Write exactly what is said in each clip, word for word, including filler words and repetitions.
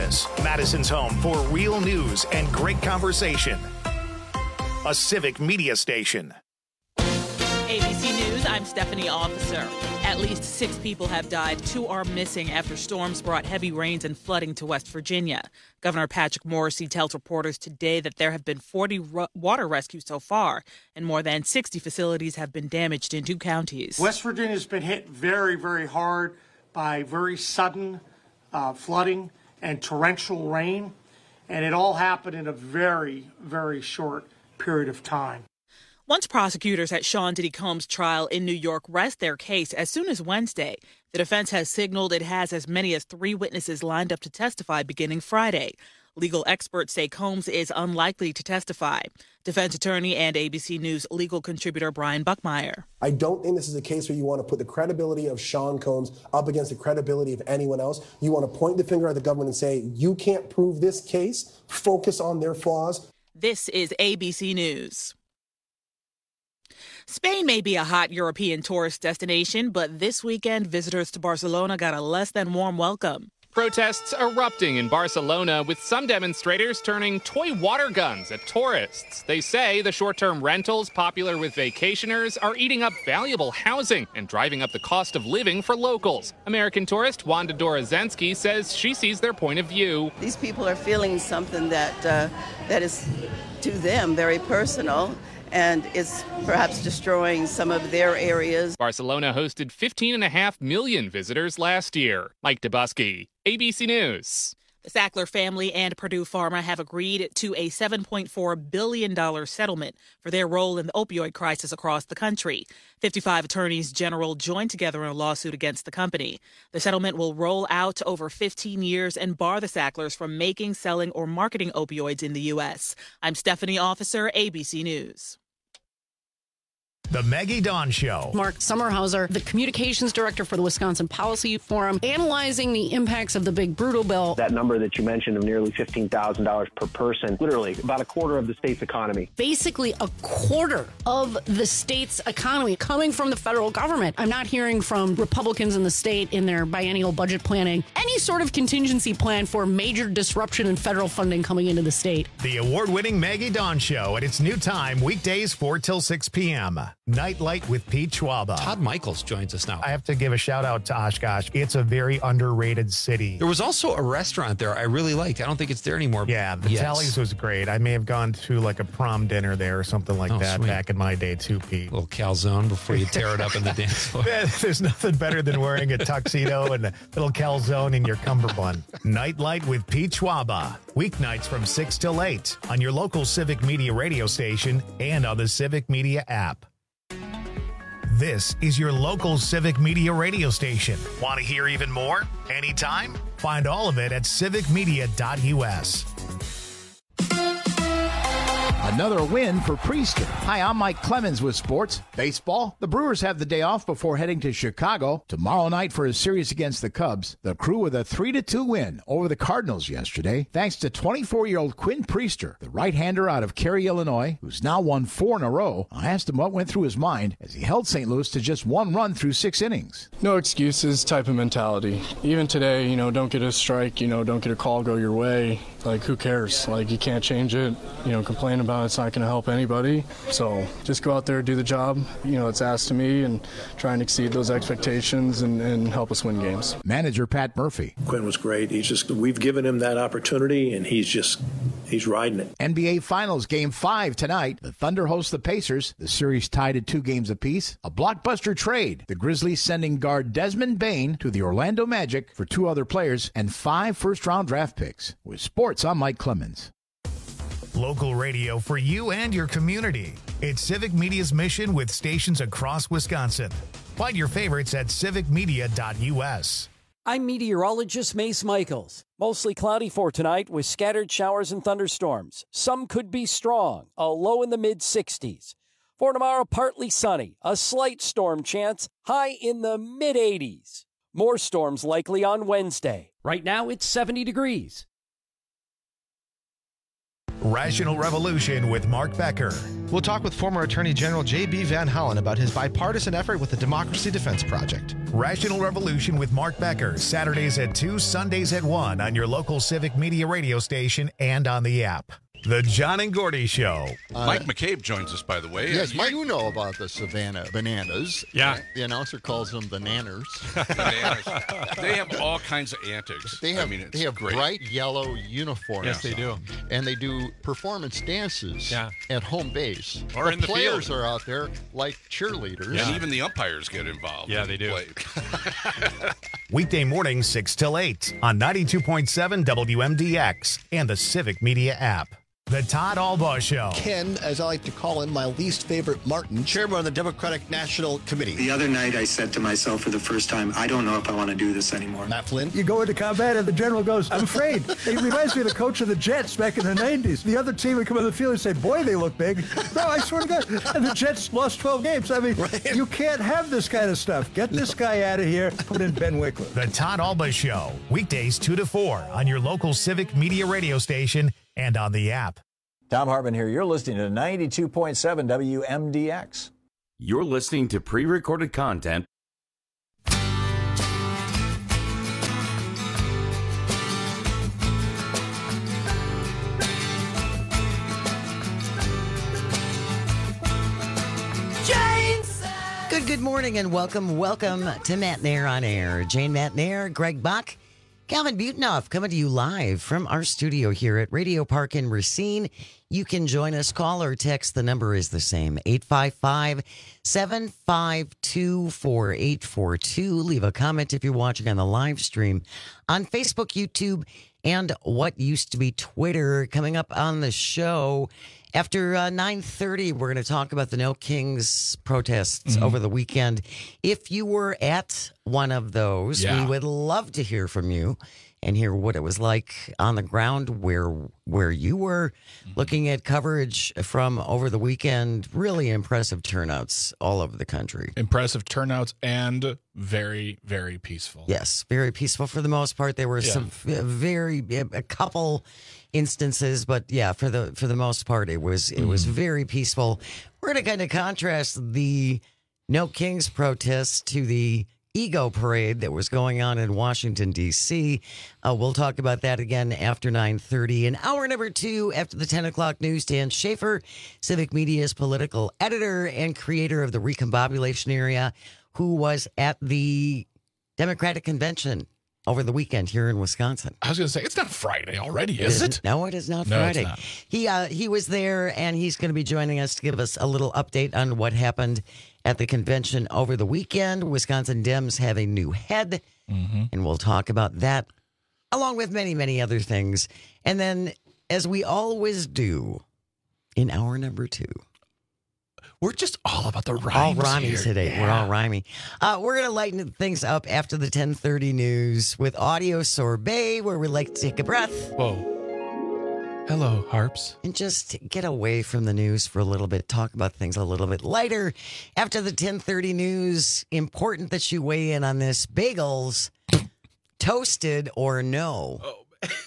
Office, Madison's home for real news and great conversation. A Civic Media station. A B C News, I'm Stephanie Officer. At least six people have died. Two are missing after storms brought heavy rains and flooding to West Virginia. Governor Patrick Morrisey tells reporters today that there have been forty ru- water rescues so far, and more than sixty facilities have been damaged in two counties. West Virginia's been hit very, very hard by very sudden uh, flooding and torrential rain, and it all happened in a very, very short period of time. Once prosecutors at Sean Diddy Combs' trial in New York rest their case as soon as Wednesday, the defense has signaled it has as many as three witnesses lined up to testify beginning Friday. Legal experts say Combs is unlikely to testify. Defense attorney and A B C News legal contributor Brian Buckmeyer. I don't think this is a case where you want to put the credibility of Sean Combs up against the credibility of anyone else. You want to point the finger at the government and say, you can't prove this case. Focus on their flaws. This is A B C News. Spain may be a hot European tourist destination, but this weekend, visitors to Barcelona got a less than warm welcome. Protests erupting in Barcelona, with some demonstrators turning toy water guns at tourists. They say the short-term rentals popular with vacationers are eating up valuable housing and driving up the cost of living for locals. American tourist Wanda Dorozensky says she sees their point of view. These people are feeling something that uh, that is, to them, very personal, and it's perhaps destroying some of their areas. Barcelona hosted fifteen and a half million visitors last year. Mike Dubusky, A B C News. The Sackler family and Purdue Pharma have agreed to a seven point four billion dollars settlement for their role in the opioid crisis across the country. fifty-five attorneys general joined together in a lawsuit against the company. The settlement will roll out over fifteen years and bar the Sacklers from making, selling, or marketing opioids in the U S. I'm Stephanie Officer, A B C News. The Maggie Dawn Show. Mark Sommerhauser, the communications director for the Wisconsin Policy Forum, analyzing the impacts of the big brutal bill. That number that you mentioned of nearly fifteen thousand dollars per person, literally about a quarter of the state's economy. Basically a quarter of the state's economy coming from the federal government. I'm not hearing from Republicans in the state in their biennial budget planning any sort of contingency plan for major disruption in federal funding coming into the state. The award-winning Maggie Dawn Show at its new time, weekdays four till six p.m. Nightlight with Pete Schwaba. Todd Michaels joins us now. I have to give a shout out to Oshkosh. It's a very underrated city. There was also a restaurant there I really liked. I don't think it's there anymore. Yeah, the yes. Tallies was great. I may have gone to like a prom dinner there or something like oh, that sweet. back in my day too, Pete. A little calzone before you tear it up in the dance floor. There's nothing better than wearing a tuxedo and a little calzone in your cummerbund. Nightlight with Pete Schwaba. Weeknights from six till eight on your local Civic Media radio station and on the Civic Media app. This is your local Civic Media radio station. Want to hear even more? Anytime? Find all of it at civic media dot u s. Another win for Priester. Hi, I'm Mike Clemens with sports. Baseball. The Brewers have the day off before heading to Chicago tomorrow night for a series against the Cubs. The Crew with a three to two win over the Cardinals yesterday, thanks to twenty-four-year-old Quinn Priester, the right-hander out of Cary, Illinois, who's now won four in a row. I asked him what went through his mind as he held Saint Louis to just one run through six innings. No excuses type of mentality. Even today, you know, don't get a strike, you know, don't get a call go your way. Like, who cares? Like, you can't change it. You know, complain about it, it's not going to help anybody. So just go out there, do the job, you know, it's asked of me, and try and exceed those expectations and, and help us win games. Manager Pat Murphy. Quinn was great. He's just, we've given him that opportunity, and he's just, he's riding it. N B A Finals Game five tonight. The Thunder host the Pacers. The series tied at two games apiece. A blockbuster trade. The Grizzlies sending guard Desmond Bane to the Orlando Magic for two other players and five first-round draft picks. With sports, I'm Mike Clemens. Local radio for you and your community. It's Civic Media's mission with stations across Wisconsin. Find your favorites at civic media dot u s. I'm meteorologist Mace Michaels. Mostly cloudy for tonight with scattered showers and thunderstorms. Some could be strong, a low in the mid sixties. For tomorrow, partly sunny, a slight storm chance, high in the mid eighties. More storms likely on Wednesday. Right now, it's seventy degrees. Rational Revolution with Mark Becker. We'll talk with former Attorney General J B Van Hollen about his bipartisan effort with the Democracy Defense Project. Rational Revolution with Mark Becker, Saturdays at two, Sundays at one on your local Civic Media radio station and on the app. The John and Gordy Show. Uh, Mike McCabe joins us, by the way. Yes, Mike, you know about the Savannah bananas. Yeah. The announcer calls them the nanners. Bananas. They have all kinds of antics. They have, I mean, it's they have great. bright yellow uniforms. Yes, they do. And they do performance dances Yeah. at home base. Or in the players field. are out there like cheerleaders. And even the umpires get involved. Yeah, they do. Weekday mornings, six till eight on ninety-two point seven W M D X and the Civic Media app. The Todd Albaugh Show. Ken, as I like to call him, my least favorite Martin, chairman of the Democratic National Committee. The other night I said to myself for the first time, I don't know if I want to do this anymore. Matt Flynn. You go into combat and the general goes, I'm afraid. It reminds me of the coach of the Jets back in the nineties. The other team would come on the field and say, boy, they look big. No, I swear to God. And the Jets lost twelve games. I mean, right. You can't have this kind of stuff. Get this guy out of here. Put in Ben Wickler. The Todd Albaugh Show. Weekdays two to four on your local Civic Media radio station and on the app. Tom Hartman here. You're listening to ninety-two point seven W M D X. You're listening to pre-recorded content. Good, good morning and welcome, welcome to Matt Nair on Air. Jane Matt Nair, Greg Buck, Calvin Butenoff coming to you live from our studio here at Radio Park in Racine. You can join us, call or text. The number is the same, eight five five, seven five two, four eight four two. Leave a comment if you're watching on the live stream on Facebook, YouTube, and what used to be Twitter. Coming up on the show after uh, nine thirty, we're going to talk about the No Kings protests mm-hmm. over the weekend. If you were at one of those, yeah. we would love to hear from you and hear what it was like on the ground where where you were mm-hmm. looking at coverage from over the weekend. Really impressive turnouts all over the country. Impressive turnouts and very, very peaceful. Yes, very peaceful for the most part. There were yeah. some very, a couple instances, but yeah, for the for the most part, it was it mm. was very peaceful. We're going to kind of contrast the No Kings protests to the Ego Parade that was going on in Washington, D C Uh, we'll talk about that again after nine thirty. In hour number two, after the ten o'clock news, Dan Schaefer, Civic Media's political editor and creator of the Recombobulation Area, who was at the Democratic Convention over the weekend here in Wisconsin. I was going to say, it's not Friday already, is it? No, it is not no, Friday. It's not. He, uh, he was there, and he's going to be joining us to give us a little update on what happened at the convention over the weekend. Wisconsin Dems have a new head, mm-hmm. and we'll talk about that, along with many, many other things. And then, as we always do, in hour number two, we're just all about the rhymes All rhymes here. today. Yeah. We're all rhyming. Uh, we're going to lighten things up after the ten thirty news with Audio Sorbet, where we like to take a breath. Whoa. Hello, Harps. And just get away from the news for a little bit. Talk about things a little bit lighter. After the ten thirty news, important that you weigh in on this. Bagels, toasted or no? Oh.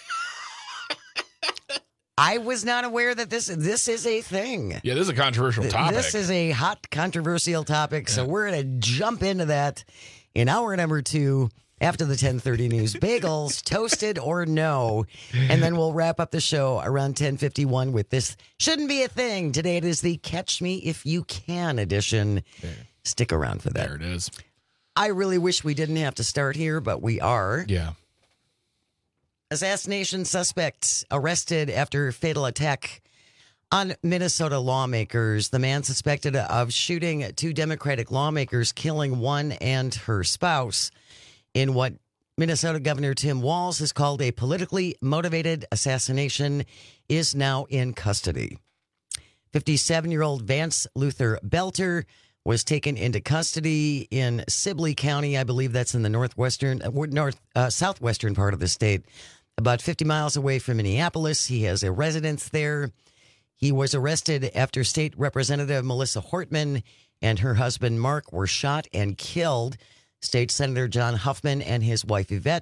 I was not aware that this this is a thing. Yeah, this is a controversial topic. This is a hot, controversial topic, so yeah. we're going to jump into that in hour number two after the ten thirty news. Bagels, toasted or no? And then we'll wrap up the show around ten fifty-one with this Shouldn't Be a Thing. Today it is the Catch Me If You Can edition. There. Stick around for that. There it is. I really wish we didn't have to start here, but we are. Yeah. Assassination suspect arrested after fatal attack on Minnesota lawmakers. The man suspected of shooting two Democratic lawmakers, killing one and her spouse in what Minnesota Governor Tim Walz has called a politically motivated assassination, is now in custody. fifty-seven-year-old Vance Luther Belter was taken into custody in Sibley County. I believe that's in the northwestern, north, uh, southwestern part of the state. About fifty miles away from Minneapolis. He has a residence there. He was arrested after State Representative Melissa Hortman and her husband Mark were shot and killed. State Senator John Huffman and his wife Yvette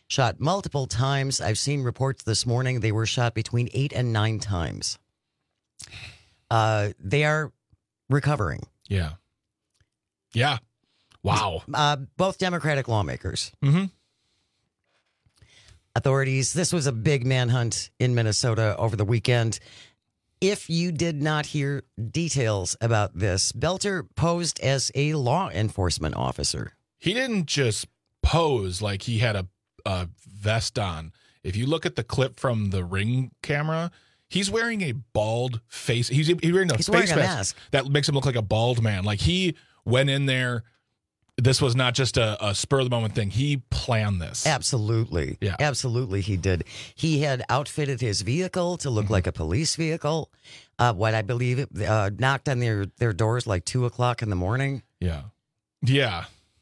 shot multiple times. I've seen reports this morning they were shot between eight and nine times. Uh, they are recovering. Yeah. Yeah. Wow. Uh, both Democratic lawmakers. Mm-hmm. Authorities, this was a big manhunt in Minnesota over the weekend. If you did not hear details about this, Belter posed as a law enforcement officer. He didn't just pose like he had a, a vest on. If you look at the clip from the Ring camera, he's wearing a bald face. He's, he's wearing a he's face wearing a mask, mask that makes him look like a bald man. Like he went in there. This was not just a, a spur of the moment thing. He planned this. Absolutely. Yeah. Absolutely, he did. He had outfitted his vehicle to look mm-hmm. like a police vehicle. Uh, what I believe uh, knocked on their, their doors like two o'clock in the morning. Yeah. Yeah.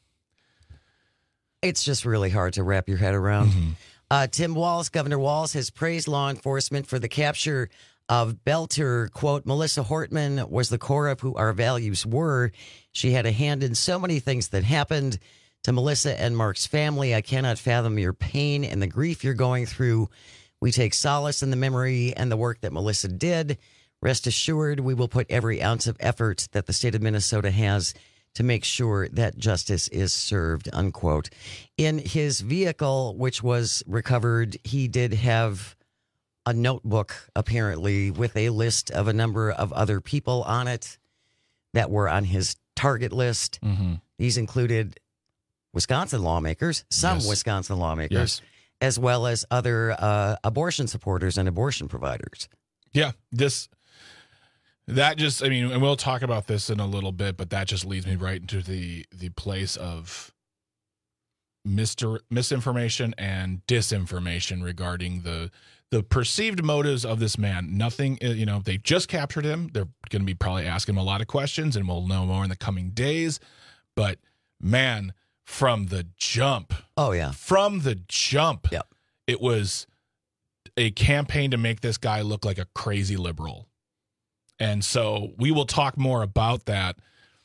It's just really hard to wrap your head around. Mm-hmm. Uh, Tim Walz, Governor Walz, has praised law enforcement for the capture of Belter. Quote, Melissa Hortman was the core of who our values were. She had a hand in so many things that happened. To Melissa and Mark's family, I cannot fathom your pain and the grief you're going through. We take solace in the memory and the work that Melissa did. Rest assured, we will put every ounce of effort that the state of Minnesota has to make sure that justice is served, unquote. In his vehicle, which was recovered, he did have a notebook, apparently, with a list of a number of other people on it that were on his target list. Mm-hmm. These included Wisconsin lawmakers, some Yes. Wisconsin lawmakers, Yes. as well as other uh, abortion supporters and abortion providers. Yeah. This, that just, I mean, and we'll talk about this in a little bit, but that just leads me right into the, the place of mister, misinformation and disinformation regarding the, the perceived motives of this man. Nothing, you know, they just captured him. They're going to be probably asking him a lot of questions, and we'll know more in the coming days. But man, from the jump, oh yeah, from the jump, yep. it was a campaign to make this guy look like a crazy liberal. And so we will talk more about that.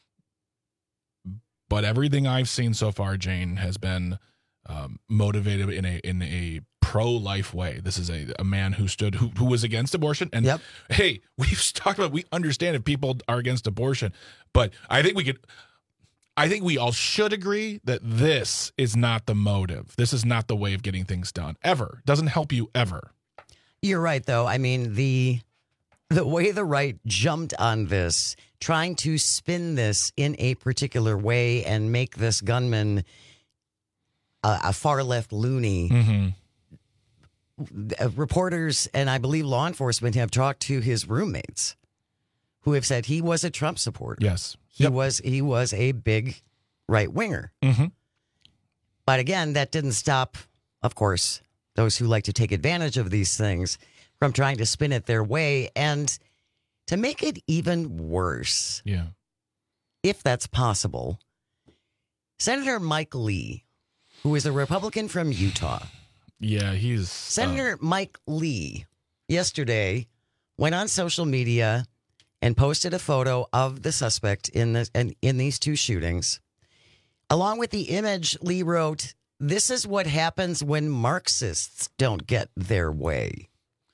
But everything I've seen so far, Jane, has been um, motivated in a in a pro-life way. This is a, a man who stood who, who was against abortion. And yep. hey, we've talked about, we understand if people are against abortion, but I think we could I think we all should agree that this is not the motive. This is not the way of getting things done. Ever. Doesn't help you ever. You're right, though. I mean, the the way the right jumped on this, trying to spin this in a particular way and make this gunman a, a far left loony. Mm-hmm. Uh, reporters and I believe law enforcement have talked to his roommates who have said he was a Trump supporter. Yes. He Yep. was he was a big right winger. Mm-hmm. But again, that didn't stop, of course, those who like to take advantage of these things from trying to spin it their way. And to make it even worse, Yeah. if that's possible, Senator Mike Lee, who is a Republican from Utah, Yeah, he's uh, Senator Mike Lee yesterday went on social media and posted a photo of the suspect in the in, in these two shootings. Along with the image, Lee wrote, "This is what happens when Marxists don't get their way."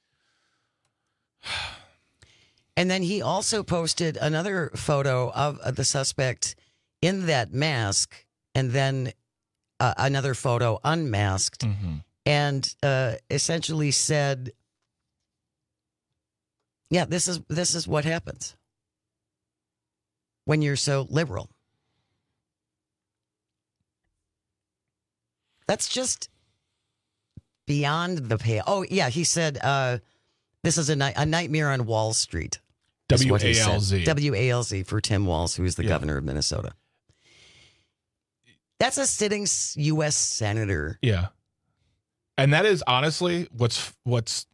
And then he also posted another photo of the suspect in that mask, and then uh, another photo unmasked. Mm-hmm. And uh, essentially said, "Yeah, this is this is what happens when you're so liberal." That's just beyond the pale. Oh yeah, he said, uh, "This is a, ni- a nightmare on Wall Street." is W what he A L Z. said. W A L Z for Tim Walz, who is the Yeah. governor of Minnesota. That's a sitting s- U S senator. Yeah. And that is honestly what's what's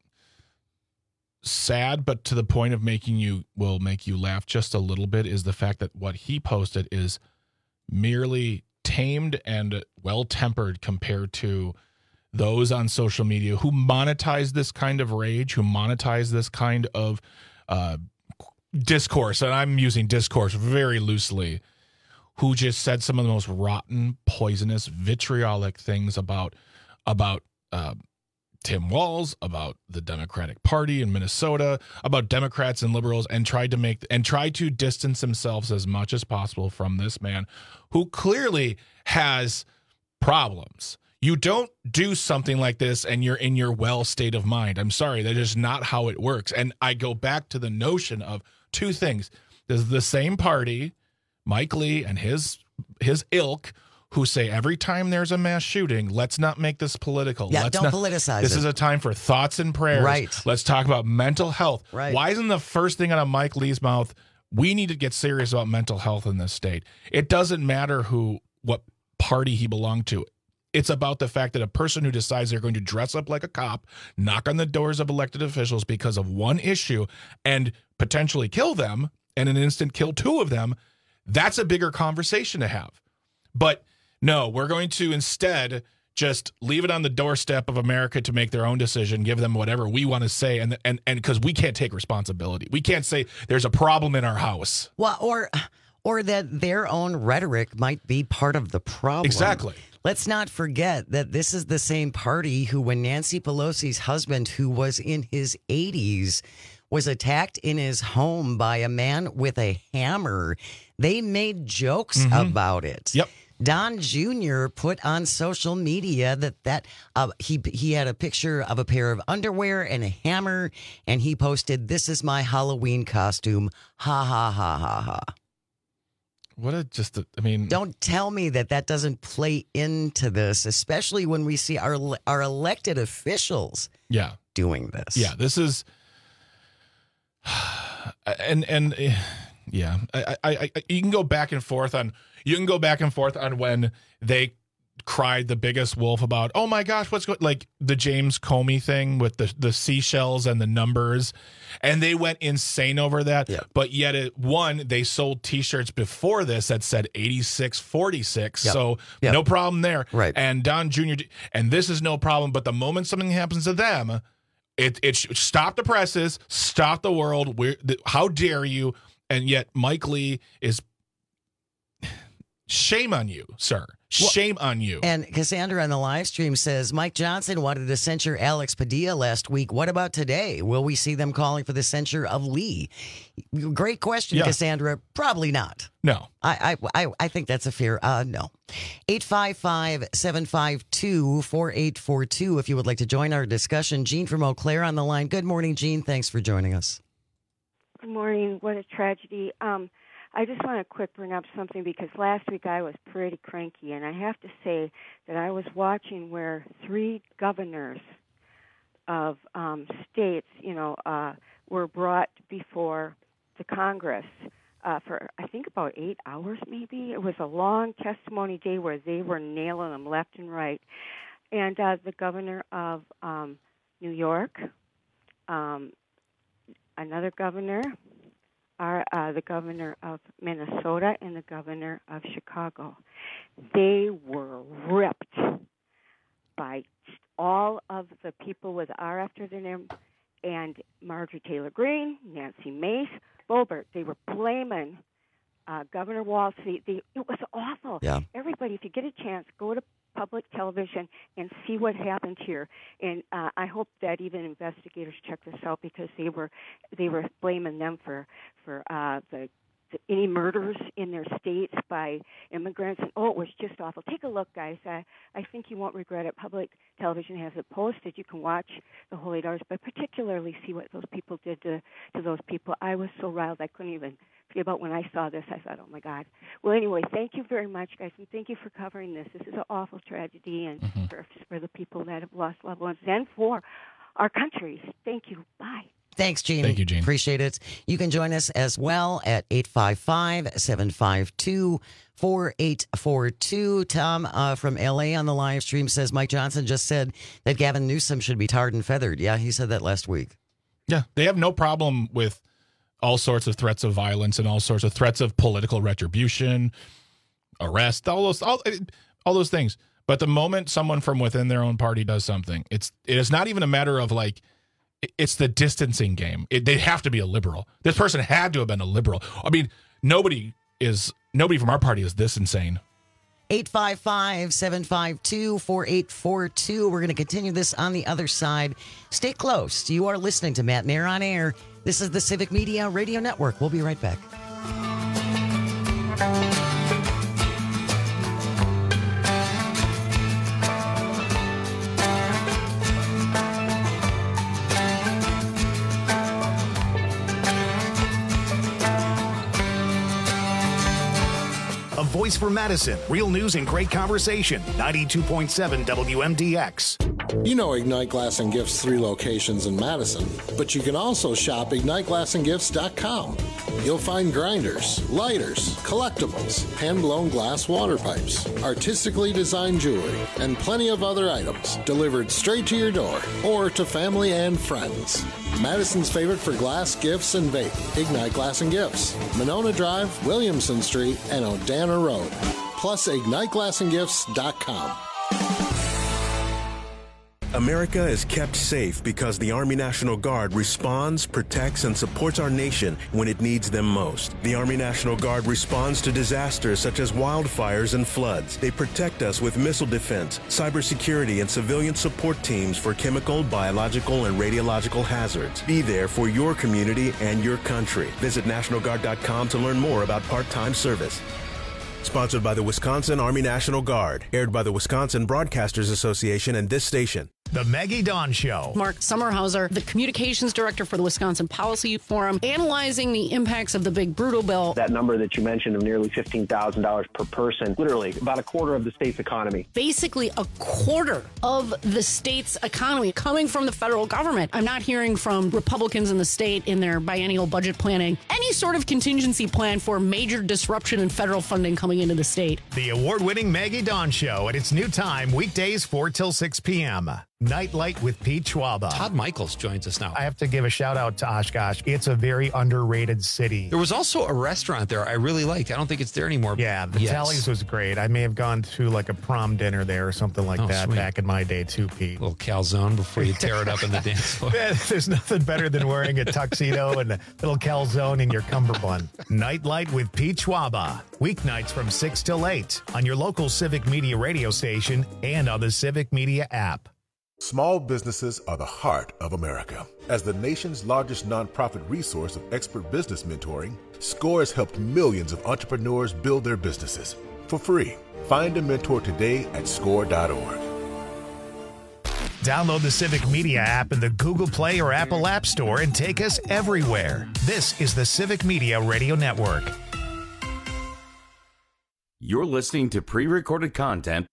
sad, but to the point of making you will make you laugh just a little bit, is the fact that what he posted is merely tamed and well-tempered compared to those on social media who monetize this kind of rage, who monetize this kind of uh, discourse, and I'm using discourse very loosely, who just said some of the most rotten, poisonous, vitriolic things about about uh, Tim Walz, about the Democratic Party in Minnesota, about Democrats and liberals, and tried to make and tried to distance themselves as much as possible from this man who clearly has problems. You don't do something like this and you're in your well state of mind. I'm sorry, that is not how it works. And I go back to the notion of two things. There's the same party, Mike Lee and his his ilk, who say every time there's a mass shooting, let's not make this political. Yeah, let's don't not, politicize This it. is a time for thoughts and prayers. Right. Let's talk about mental health. Right. Why isn't the first thing out of Mike Lee's mouth, we need to get serious about mental health in this state? It doesn't matter who, what party he belonged to. It's about the fact that a person who decides they're going to dress up like a cop, knock on the doors of elected officials because of one issue, and potentially kill them, and in an instant kill two of them, that's a bigger conversation to have. But no, we're going to instead just leave it on the doorstep of America to make their own decision, give them whatever we want to say, and and and because we can't take responsibility. We can't say there's a problem in our house. Well, or or that their own rhetoric might be part of the problem. Exactly. Let's not forget that this is the same party who, when Nancy Pelosi's husband, who was in his eighties, was attacked in his home by a man with a hammer, they made jokes Mm-hmm. about it. Yep. Don Junior put on social media that that uh, he he had a picture of a pair of underwear and a hammer, and he posted, "This is my Halloween costume." Ha ha ha ha ha. What a just, a, I mean. Don't tell me that that doesn't play into this, especially when we see our our elected officials Yeah. doing this. Yeah, this is, and and eh, yeah, I, I, I, you can go back and forth on you can go back and forth on when they cried the biggest wolf about, oh my gosh, what's going, like the James Comey thing with the the seashells and the numbers, and they went insane over that. Yeah. But yet, it, one, they sold T-shirts before this that said eighty-six forty-six, Yep. so Yep. no problem there. Right. And Don Junior d- and this is no problem. But the moment something happens to them, It it should stop the presses, stop the world. We're, the, how dare you? And yet Mike Lee is, shame on you, sir. Shame on you. And Cassandra on the live stream says, Mike Johnson wanted to censure Alex Padilla last week. What about today? Will we see them calling for the censure of Lee? Great question, Yeah. Cassandra. Probably not. No. I, I, I, I think that's a fair uh, no. eight five five, seven five two, four eight four two if you would like to join our discussion. Jean from Eau Claire on the line. Good morning, Jean. Thanks for joining us. Good morning. What a tragedy. Um, I just want to quick bring up something because last week I was pretty cranky, and I have to say that I was watching where three governors of um, states, you know, uh, were brought before the Congress uh, for, I think, about eight hours maybe. It was a long testimony day where they were nailing them left and right. And uh, the governor of um, New York, um, another governor, Are, uh, the governor of Minnesota and the governor of Chicago. They were ripped by all of the people with R after their name, and Marjorie Taylor Greene, Nancy Mace, Boebert. They were blaming uh, Governor Walz. They, they, it was awful. Yeah. Everybody, if you get a chance, go to public television and see what happened here. And uh, I hope that even investigators check this out because they were they were blaming them for for uh, the, the any murders in their states by immigrants. And oh, it was just awful. Take a look, guys. I I think you won't regret it. Public television has it posted. You can watch the whole eight hours, but particularly see what those people did to to those people. I was so riled I couldn't even forget about when I saw this. I thought, oh my God. Well, anyway, thank you very much, guys, and thank you for covering this. This is an awful tragedy, and Mm-hmm. for, for the people that have lost loved ones, and for our countries. Thank you. Bye. Thanks, Jean. Thank you, Jean. Appreciate it. You can join us as well at eight five five, seven five two, four eight four two. Tom uh, from L A on the live stream says Mike Johnson just said that Gavin Newsom should be tarred and feathered. Yeah, he said that last week. Yeah, they have no problem with all sorts of threats of violence and all sorts of threats of political retribution, arrest, all those all, all those things. But the moment someone from within their own party does something, it's it is not even a matter of like, it's the distancing game. It, they have to be a liberal. This person had to have been a liberal. I mean, nobody is nobody from our party is this insane. eight five five, seven five two, four eight four two. We're going to continue this on the other side. Stay close. You are listening to Matt Nair on Air. This is the Civic Media Radio Network. We'll be right back. A voice for Madison. Real news and great conversation. ninety-two point seven W M D X. You know Ignite Glass and Gifts' three locations in Madison, but you can also shop ignite glass and gifts dot com. You'll find grinders, lighters, collectibles, hand-blown glass water pipes, artistically designed jewelry, and plenty of other items delivered straight to your door or to family and friends. Madison's favorite for glass, gifts, and vape. Ignite Glass and Gifts. Monona Drive, Williamson Street, and Odana Road. Plus ignite glass and gifts dot com. America is kept safe because the Army National Guard responds, protects, and supports our nation when it needs them most. The Army National Guard responds to disasters such as wildfires and floods. They protect us with missile defense, cybersecurity, and civilian support teams for chemical, biological, and radiological hazards. Be there for your community and your country. Visit national guard dot com to learn more about part-time service. Sponsored by the Wisconsin Army National Guard. Aired by the Wisconsin Broadcasters Association and this station. The Maggie Dawn Show. Mark Sommerhauser, the communications director for the Wisconsin Policy Forum, analyzing the impacts of the big brutal bill. That number that you mentioned of nearly fifteen thousand dollars per person, literally about a quarter of the state's economy. Basically a quarter of the state's economy coming from the federal government. I'm not hearing from Republicans in the state in their biennial budget planning any sort of contingency plan for major disruption in federal funding coming into the state. The award-winning Maggie Dawn Show at its new time, weekdays four till six p.m. Nightlight with Pete Schwaba. Todd Michaels joins us now. I have to give a shout out to Oshkosh. It's a very underrated city. There was also a restaurant there I really liked. I don't think it's there anymore. Yeah, the yes. Tallies was great. I may have gone to like a prom dinner there or something like oh, that sweet. back in my day too, Pete. A little calzone before you tear it up in the dance floor. Yeah, there's nothing better than wearing a tuxedo and a little calzone in your cummerbund. Nightlight with Pete Schwaba. Weeknights from six till eight on your local Civic Media radio station and on the Civic Media app. Small businesses are the heart of America. As the nation's largest nonprofit resource of expert business mentoring, SCORE has helped millions of entrepreneurs build their businesses for free. Find a mentor today at score dot org. Download the Civic Media app in the Google Play or Apple App Store and take us everywhere. This is the Civic Media Radio Network. You're listening to pre-recorded content.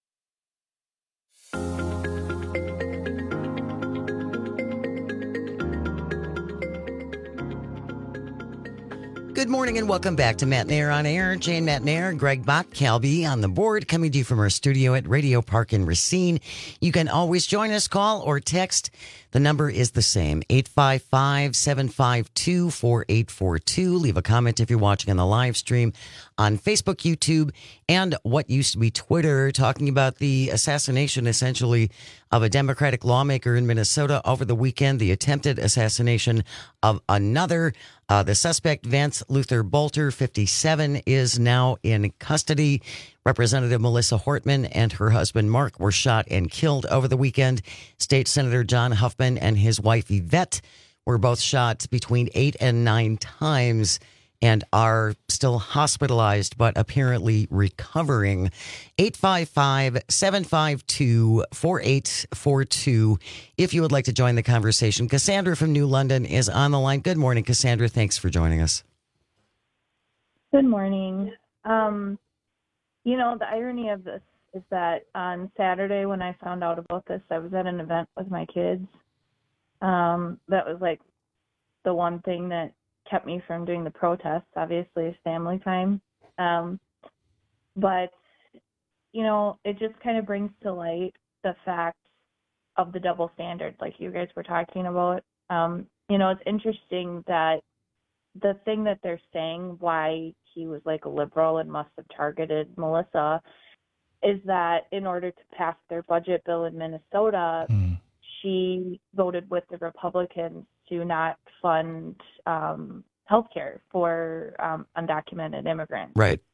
Good morning and welcome back to Matt Nair on Air. Jane Matt Nair, Greg Bach, Calby on the board, coming to you from our studio at Radio Park in Racine. You can always join us, call or text. The number is the same, eight five five, seven five two, four eight four two. Leave a comment if you're watching on the live stream on Facebook, YouTube, and what used to be Twitter, talking about the assassination, essentially, of a Democratic lawmaker in Minnesota over the weekend, the attempted assassination of another. Uh, the suspect, Vance Luther Bolter, fifty-seven, is now in custody. Representative Melissa Hortman and her husband, Mark, were shot and killed over the weekend. State Senator John Huffman and his wife, Yvette, were both shot between eight and nine times and are still hospitalized, but apparently recovering. eight five five, seven five two, four eight four two. If you would like to join the conversation. Cassandra from New London is on the line. Good morning, Cassandra. Thanks for joining us. Good morning. Um, you know, the irony of this is that on Saturday when I found out about this, I was at an event with my kids. Um, that was like the one thing that kept me from doing the protests. Obviously, it's family time. Um, but, you know, it just kind of brings to light the fact of the double standard, like you guys were talking about. Um, you know, it's interesting that the thing that they're saying why he was like a liberal and must have targeted Melissa is that in order to pass their budget bill in Minnesota, mm. she voted with the Republicans to not fund um, health care for um, undocumented immigrants. Right.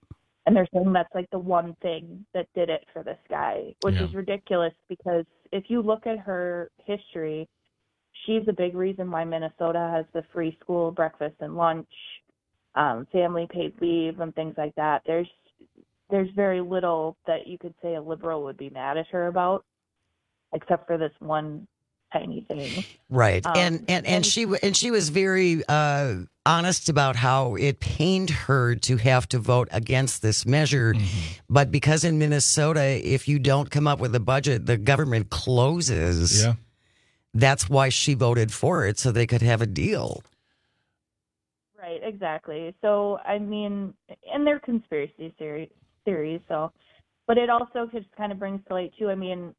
And they're saying that's like the one thing that did it for this guy, which Yeah. is ridiculous because if you look at her history, she's a big reason why Minnesota has the free school breakfast and lunch, um, family paid leave, and things like that. There's there's very little that you could say a liberal would be mad at her about, except for this one tiny thing. Right. Um, and, and, and she w- and she was very uh, honest about how it pained her to have to vote against this measure. But because in Minnesota, if you don't come up with a budget, the government closes. Yeah. That's why she voted for it, so they could have a deal. Right, exactly. So, I mean, and they're conspiracy theory, theories, so, but it also just kind of brings to light, too. I mean,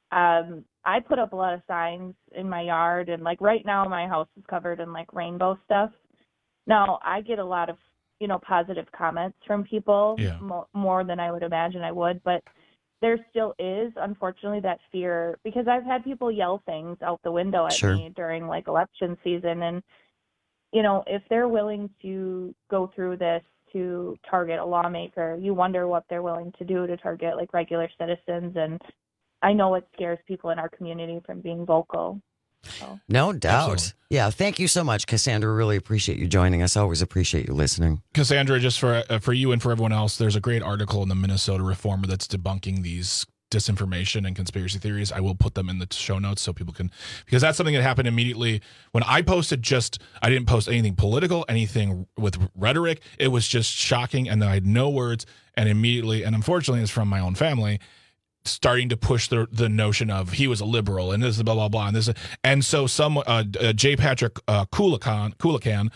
um, I put up a lot of signs in my yard, and, like, right now my house is covered in, like, rainbow stuff. Now, I get a lot of, you know, positive comments from people, Yeah. mo- more than I would imagine I would, but there still is, unfortunately, that fear, because I've had people yell things out the window at Sure. me during, like, election season, and, you know, if they're willing to go through this to target a lawmaker, you wonder what they're willing to do to target, like, regular citizens, and I know it scares people in our community from being vocal. So. No doubt. Yeah. Thank you so much, Cassandra. Really appreciate you joining us. Always appreciate you listening. Cassandra, just for uh, for you and for everyone else, there's a great article in the Minnesota Reformer that's debunking these disinformation and conspiracy theories. I will put them in the show notes so people can, because that's something that happened immediately when I posted. Just I didn't post anything political, anything with rhetoric. It was just shocking, and then I had no words, and immediately, and unfortunately, it's from my own family, starting to push the the notion of he was a liberal and this is blah blah blah and this, and so some uh, uh, J. Patrick uh, Coolican Coolican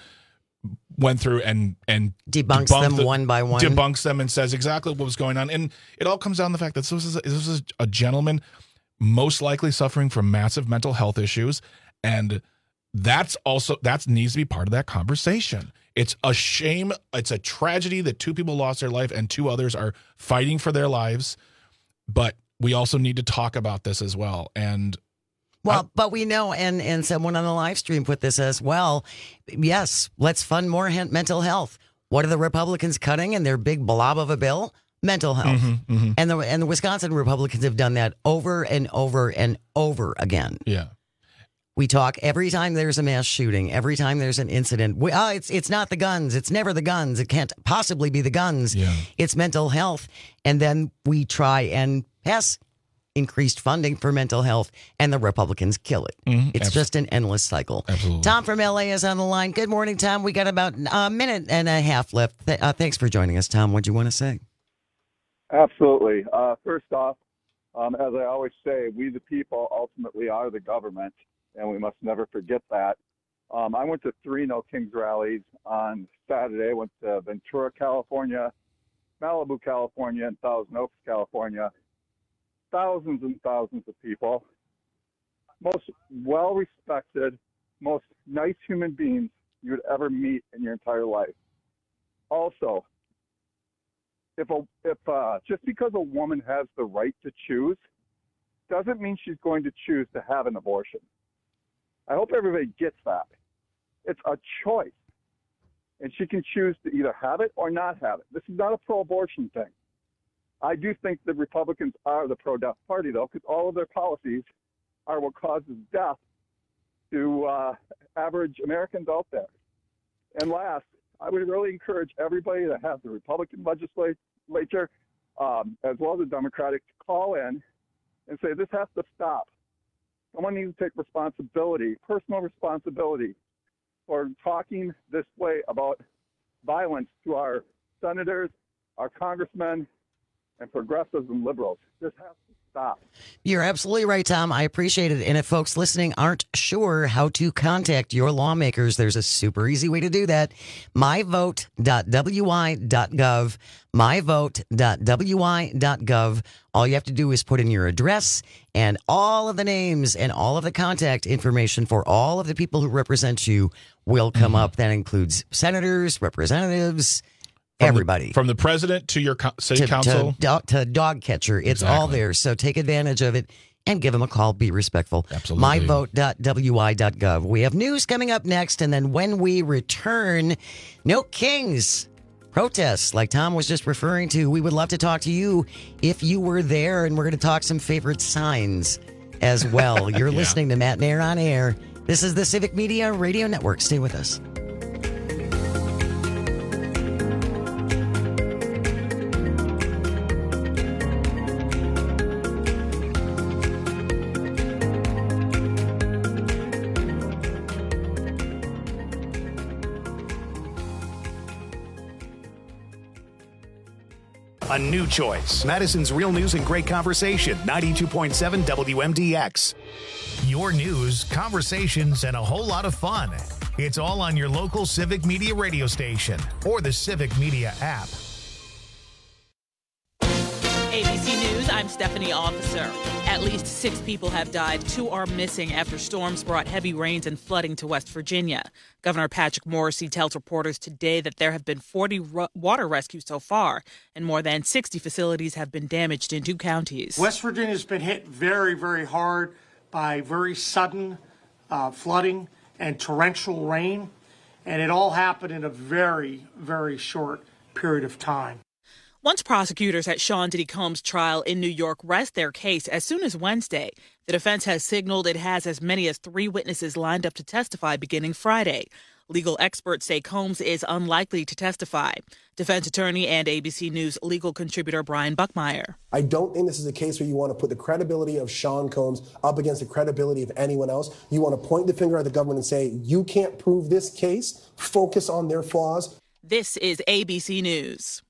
went through and and Debunks debunked them the- one by one. debunks them and says exactly what was going on, and it all comes down to the fact that this was this was a gentleman most likely suffering from massive mental health issues, and that's also that needs to be part of that conversation. It's a shame, it's a tragedy that two people lost their life and two others are fighting for their lives. But we also need to talk about this as well. And Well, I, but we know, and, and someone on the live stream put this as well. Yes, let's fund more he- mental health. What are the Republicans cutting in their big blob of a bill? Mental health. Mm-hmm, mm-hmm. And the and the Wisconsin Republicans have done that over and over and over again. Yeah. We talk every time there's a mass shooting, every time there's an incident. We, oh, it's it's not the guns. It's never the guns. It can't possibly be the guns. Yeah. It's mental health. And then we try and pass increased funding for mental health, and the Republicans kill it. Mm-hmm. It's Absol- just an endless cycle. Absolutely. Tom from L A is on the line. Good morning, Tom. We got about a minute and a half left. Th- uh, thanks for joining us, Tom. What do you want to say? Absolutely. Uh, first off, um, as I always say, we the people ultimately are the government, and we must never forget that. Um, I went to three No Kings rallies on Saturday. I went to Ventura, California, Malibu, California, and Thousand Oaks, California. Thousands and thousands of people. Most well-respected, most nice human beings you would ever meet in your entire life. Also, if a if uh, just because a woman has the right to choose, doesn't mean she's going to choose to have an abortion. I hope everybody gets that. It's a choice, and she can choose to either have it or not have it. This is not a pro-abortion thing. I do think the Republicans are the pro-death party, though, because all of their policies are what causes death to uh, average Americans out there. And last, I would really encourage everybody that has the Republican legislature, um, as well as the Democratic, to call in and say this has to stop. Someone needs to take responsibility, personal responsibility, for talking this way about violence to our senators, our congressmen, and progressives and liberals. This has to stop. You're absolutely right, Tom. I appreciate it. And if folks listening aren't sure how to contact your lawmakers, there's a super easy way to do that. my vote dot w i dot gov. my vote dot w i dot gov. All you have to do is put in your address and all of the names and all of the contact information for all of the people who represent you will come mm-hmm. up. That includes senators, representatives, From everybody. The, from the president to your co- city to, council. To, do, to dog catcher. It's exactly. all there. So take advantage of it and give them a call. Be respectful. Absolutely. my vote dot w i dot gov. We have news coming up next. And then when we return, No Kings protests like Tom was just referring to. We would love to talk to you if you were there, and we're going to talk some favorite signs as well. You're Yeah. listening to Matt Nair on Air. This is the Civic Media Radio Network. Stay with us. A new choice. Madison's Real News and Great Conversation, ninety-two point seven W M D X. Your news, conversations, and a whole lot of fun. It's all on your local Civic Media radio station or the Civic Media app. A B C News, I'm Stephanie Officer. At least six people have died. Two are missing after storms brought heavy rains and flooding to West Virginia. Governor Patrick Morrisey tells reporters today that there have been forty ru- water rescues so far, and more than sixty facilities have been damaged in two counties. West Virginia's been hit very, very hard by very sudden uh, flooding and torrential rain, and it all happened in a very, very short period of time. Once prosecutors at Sean Diddy Combs' trial in New York rest their case as soon as Wednesday, the defense has signaled it has as many as three witnesses lined up to testify beginning Friday. Legal experts say Combs is unlikely to testify. Defense attorney and A B C News legal contributor Brian Buckmeyer. I don't think this is a case where you want to put the credibility of Sean Combs up against the credibility of anyone else. You want to point the finger at the government and say, you can't prove this case. Focus on their flaws. This is A B C News.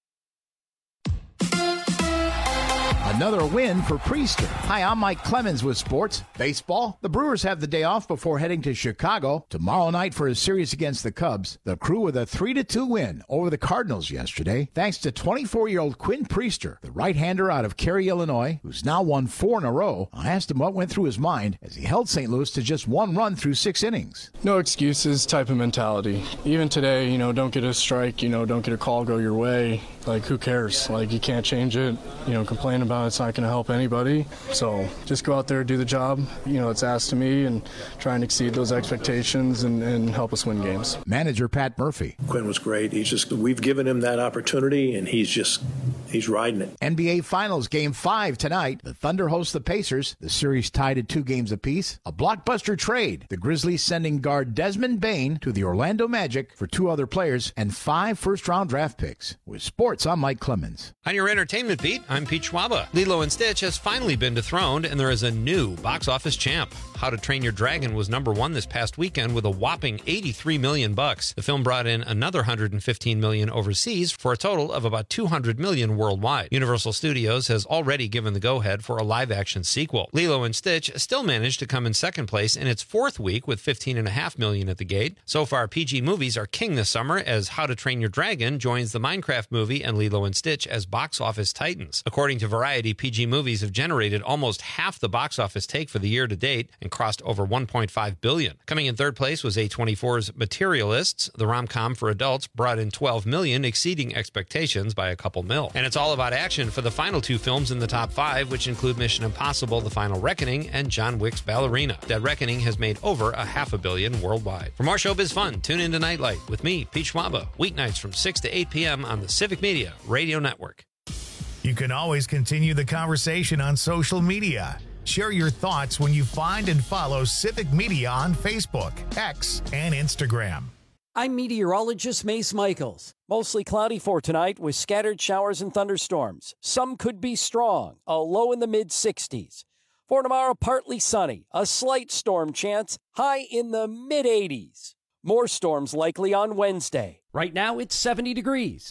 Another win for Priester. Hi, I'm Mike Clemens with sports. Baseball. The Brewers have the day off before heading to Chicago tomorrow night for a series against the Cubs. The Crew with a three to two win over the Cardinals yesterday, thanks to twenty-four-year-old Quinn Priester, the right-hander out of Cary, Illinois, who's now won four in a row. I asked him what went through his mind as he held Saint Louis to just one run through six innings. No excuses type of mentality. Even today, you know, don't get a strike, you know, don't get a call go your way. Like, who cares? Like, you can't change it. You know, complain about it, it's not going to help anybody. So just go out there, do the job, you know, it's asked of me, and try and exceed those expectations and, and help us win games. Manager Pat Murphy. Quinn was great. He's just, we've given him that opportunity, and he's just, he's riding it. N B A Finals Game five tonight. The Thunder host the Pacers. The series tied at two games apiece. A blockbuster trade. The Grizzlies sending guard Desmond Bane to the Orlando Magic for two other players and five first-round draft picks. With sports, I'm Mike Clemens. On your entertainment beat, I'm Pete Schwaba. Lilo and Stitch has finally been dethroned, and there is a new box office champ. How to Train Your Dragon was number one this past weekend with a whopping eighty-three million bucks. The film brought in another one hundred fifteen million overseas for a total of about two hundred million worldwide. Universal Studios has already given the go-ahead for a live-action sequel. Lilo and Stitch still managed to come in second place in its fourth week with fifteen point five million at the gate. So far, P G movies are king this summer as How to Train Your Dragon joins the Minecraft movie and Lilo and Stitch as box office titans. According to Variety, P G movies have generated almost half the box office take for the year to date and crossed over one point five billion dollars. Coming in third place was A twenty-four's Materialists. The rom-com for adults brought in twelve million dollars, exceeding expectations by a couple mil. And it's all about action for the final two films in the top five, which include Mission Impossible: The Final Reckoning and John Wick's Ballerina. Dead Reckoning has made over a half a billion worldwide. For more showbiz fun, tune into Nightlight with me, Pete Schwaba, weeknights from six to eight p.m. on the Civic Media Radio Network. You can always continue the conversation on social media. Share your thoughts when you find and follow Civic Media on Facebook, X, and Instagram. I'm meteorologist Mace Michaels. Mostly cloudy for tonight with scattered showers and thunderstorms. Some could be strong, a low in the mid sixties. For tomorrow, partly sunny, a slight storm chance, high in the mid eighties. More storms likely on Wednesday. Right now, it's seventy degrees.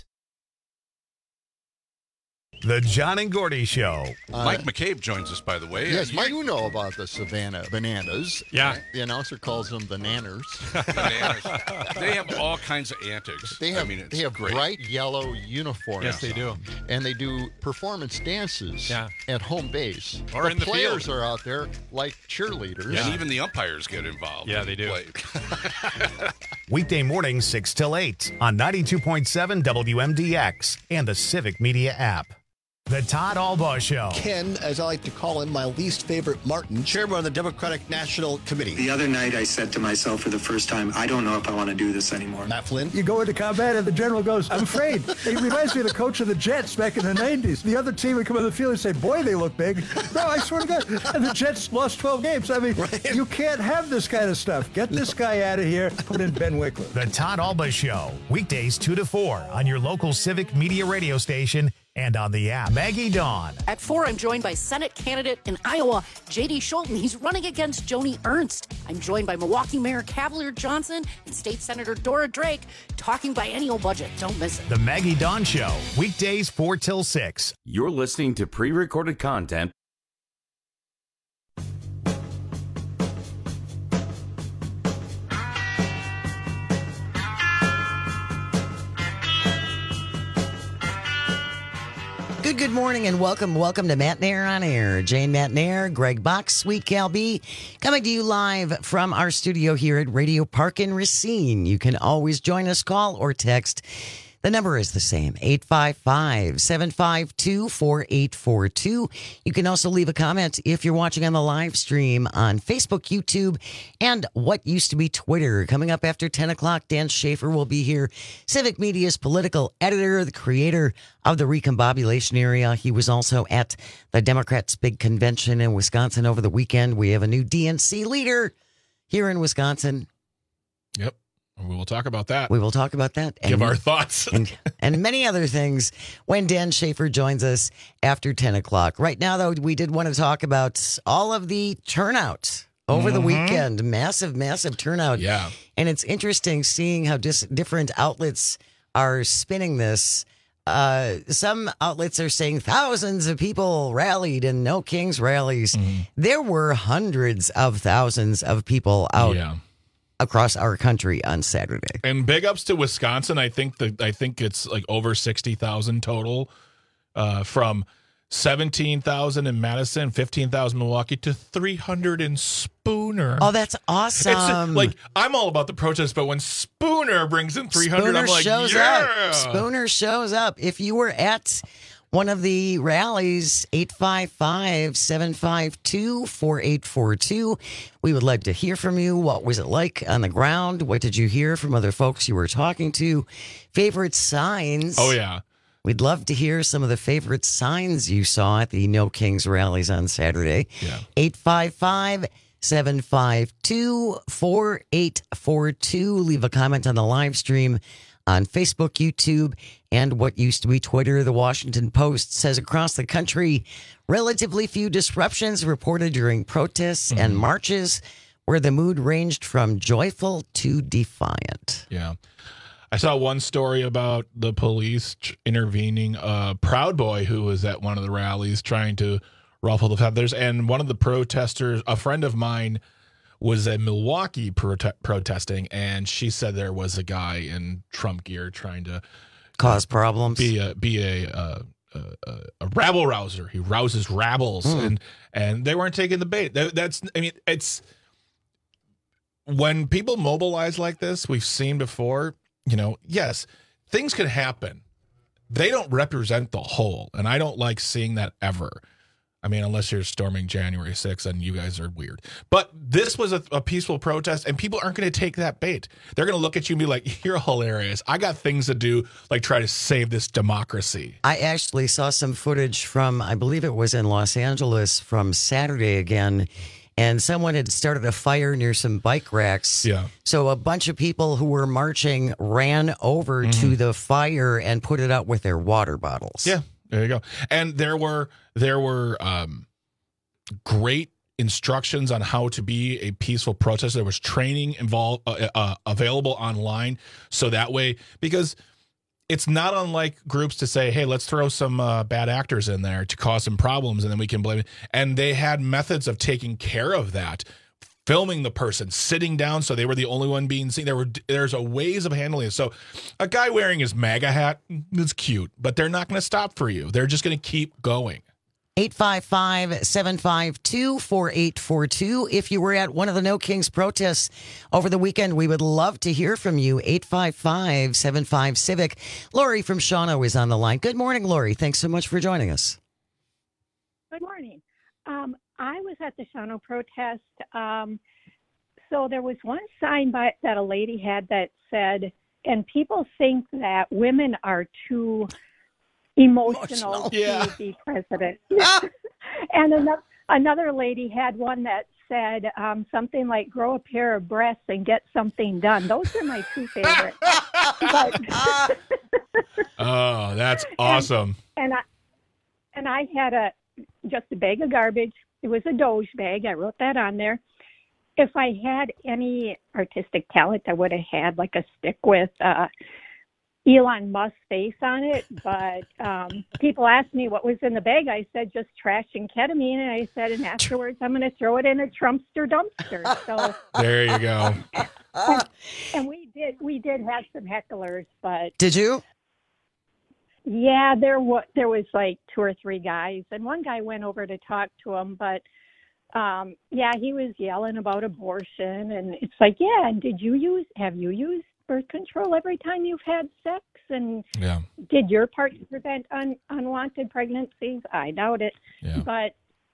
The John and Gordy Show. Uh, Mike McCabe joins us, by the way. Yes, uh, you know about the Savannah Bananas. Yeah. The announcer calls them the nanners. Bananas. They have all kinds of antics. They have, I mean, it's they have great. bright yellow uniforms. Yes, they do. And they do performance dances yeah. at home base. Or the in the players field. are out there like cheerleaders. Yeah. And even the umpires get involved. Yeah, they do. Weekday mornings, six till eight on ninety-two point seven W M D X and the Civic Media app. The Todd Albaugh Show. Ken, as I like to call him, my least favorite Martin, chairman of the Democratic National Committee. The other night I said to myself for the first time, I don't know if I want to do this anymore. Matt Flynn. You go into combat and the general goes, I'm afraid. He reminds me of the coach of the Jets back in the nineties. The other team would come on the field and say, boy, they look big. No, I swear to God. And the Jets lost twelve games. I mean, right. You can't have this kind of stuff. Get this guy out of here. Put in Ben Wickler. The Todd Albaugh Show. Weekdays two to four on your local Civic Media radio station and on the app. Maggie Dawn. At four, I'm joined by Senate candidate in Iowa, J D Scholten. He's running against Joni Ernst. I'm joined by Milwaukee Mayor Cavalier Johnson and State Senator Dora Drake, talking biennial budget. Don't miss it. The Maggie Dawn Show. Weekdays four till six. You're listening to pre-recorded content. Good, good morning and welcome, welcome to Matt Nair on Air. Jane Matt Nair, Greg Bach, Sweet Cal B, coming to you live from our studio here at Radio Park in Racine. You can always join us, call or text. The number is the same, eight five five, seven five two, four eight four two. You can also leave a comment if you're watching on the live stream on Facebook, YouTube, and what used to be Twitter. Coming up after ten o'clock, Dan Schaefer will be here, Civic Media's political editor, the creator of the Recombobulation Area. He was also at the Democrats' big convention in Wisconsin over the weekend. We have a new D N C leader here in Wisconsin. Yep. We will talk about that. We will talk about that. And, Give our thoughts. and, and many other things when Dan Schaefer joins us after ten o'clock. Right now, though, we did want to talk about all of the turnout over mm-hmm. the weekend. Massive, massive turnout. Yeah. And it's interesting seeing how dis- different outlets are spinning this. Uh, some outlets are saying thousands of people rallied in No Kings rallies. Mm-hmm. There were hundreds of thousands of people out. Yeah. Across our country on Saturday. And big ups to Wisconsin. I think the I think it's like over sixty thousand total, uh, from seventeen thousand in Madison, fifteen thousand Milwaukee to three hundred in Spooner. Oh, that's awesome. It's like, I'm all about the protest, but when Spooner brings in three hundred, Spooner I'm like, shows yeah. up. Spooner shows up. If you were at one of the rallies, eight five five, seven five two, four eight four two. We would like to hear from you. What was it like on the ground? What did you hear from other folks you were talking to? Favorite signs? Oh, yeah. We'd love to hear some of the favorite signs you saw at the No Kings rallies on Saturday. Yeah. eight five five, seven five two, four eight four two. Leave a comment on the live stream on Facebook, YouTube, and what used to be Twitter. The Washington Post says across the country, relatively few disruptions reported during protests mm-hmm. and marches, where the mood ranged from joyful to defiant. Yeah. I saw one story about the police intervening a Proud Boy who was at one of the rallies trying to ruffle the feathers. And one of the protesters, a friend of mine, was in Milwaukee prote- protesting, and she said there was a guy in Trump gear trying to cause uh, problems, be a be a uh, a, a rabble rouser. He rouses rabbles, mm. and and they weren't taking the bait. That, that's I mean, it's when people mobilize like this. We've seen before. You know, yes, things can happen. They don't represent the whole, and I don't like seeing that ever. I mean, unless you're storming January sixth and you guys are weird. But this was a, a peaceful protest, and people aren't going to take that bait. They're going to look at you and be like, you're hilarious. I got things to do, like try to save this democracy. I actually saw some footage from, I believe it was in Los Angeles, from Saturday again, and someone had started a fire near some bike racks. Yeah. So a bunch of people who were marching ran over mm-hmm. to the fire and put it out with their water bottles. Yeah. There you go. And there were there were um, great instructions on how to be a peaceful protester. There was training involved uh, uh, available online, so that way, because it's not unlike groups to say, "Hey, let's throw some uh, bad actors in there to cause some problems, and then we can blame it." And they had methods of taking care of that. Filming the person, sitting down so they were the only one being seen. There were there's a ways of handling it. So a guy wearing his MAGA hat is cute, but they're not going to stop for you. They're just going to keep going. eight five five, seven five two, four eight four two. If you were at one of the No Kings protests over the weekend, we would love to hear from you. eight five five, seven five, Civic. Lori from Shawano is on the line. Good morning, Lori. Thanks so much for joining us. Good morning. Um, I was at the Shawano protest. Um, so there was one sign by, that a lady had that said, and people think that women are too emotional, emotional. to yeah. be president. And another, another lady had one that said um, something like, grow a pair of breasts and get something done. Those are my two favorites. But, oh, that's awesome. And, and I and I had a just a bag of garbage. It was a Doge bag. I wrote that on there. If I had any artistic talent, I would have had like a stick with uh, Elon Musk's face on it. But um, people asked me what was in the bag. I said just trash and ketamine. And I said, and afterwards, I'm going to throw it in a Trumpster dumpster. So there you go. and, and we did we did have some hecklers, but did you? Yeah, there was there was like two or three guys, and one guy went over to talk to him, but. Um, yeah, he was yelling about abortion, and it's like, yeah, and did you use, have you used birth control every time you've had sex? And yeah. did your part prevent un, unwanted pregnancies? I doubt it. Yeah. But,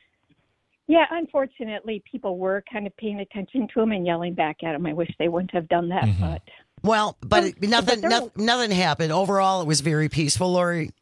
yeah, unfortunately, people were kind of paying attention to him and yelling back at him. I wish they wouldn't have done that, Mm-hmm. but. Well, but Oh, nothing, but nothing, nothing happened. Overall, it was very peaceful, Lori.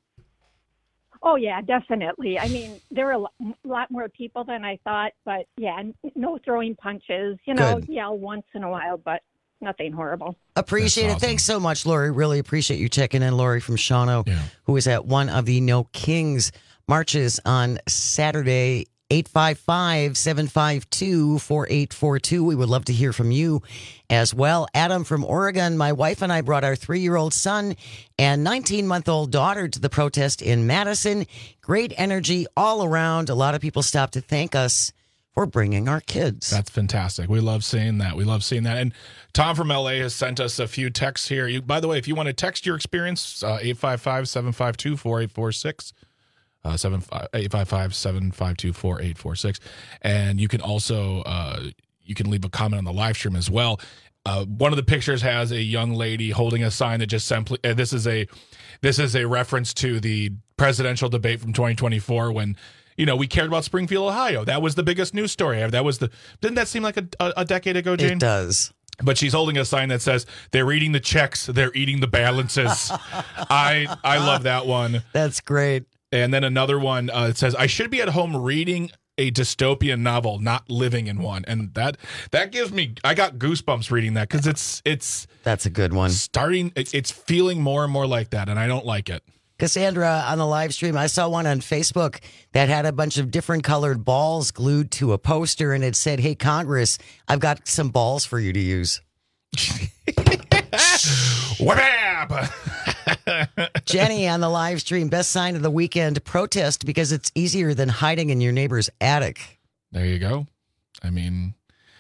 Oh, yeah, definitely. I mean, there were a lo- lot more people than I thought, but yeah, n- no throwing punches, you know, Good. yell once in a while, but nothing horrible. Appreciate That's it. awesome. Thanks so much, Lori. Really appreciate you checking in, Lori from Shawano, Yeah. who was at one of the No Kings marches on Saturday. eight five five, seven five two, four eight four two. We would love to hear from you as well. Adam from Oregon, my wife and I brought our three-year-old son and nineteen-month-old daughter to the protest in Madison. Great energy all around. A lot of people stopped to thank us for bringing our kids. That's fantastic. We love seeing that. We love seeing that. And Tom from L A has sent us a few texts here. You, by the way, if you want to text your experience, uh, eight five five, seven five two, four eight four six. Uh, seven eight five five seven five two four eight four six, and you can also uh, you can leave a comment on the live stream as well. Uh, one of the pictures has a young lady holding a sign that just simply uh, this is a this is a reference to the presidential debate from twenty twenty-four when you know we cared about Springfield, Ohio. That was the biggest news story. That was the didn't that seem like a, a, a decade ago, Jane? It does. But she's holding a sign that says they're eating the checks, they're eating the balances. I I love that one. That's great. And then another one uh, it says, I should be at home reading a dystopian novel, not living in one. And that that gives me, I got goosebumps reading that because it's, it's That's a good one. starting, it, it's feeling more and more like that. And I don't like it. Cassandra, on the live stream, I saw one on Facebook that had a bunch of different colored balls glued to a poster, and it said, hey, Congress, I've got some balls for you to use. Wham! Jenny on the live stream, best sign of the weekend, protest because it's easier than hiding in your neighbor's attic. There you go. I mean,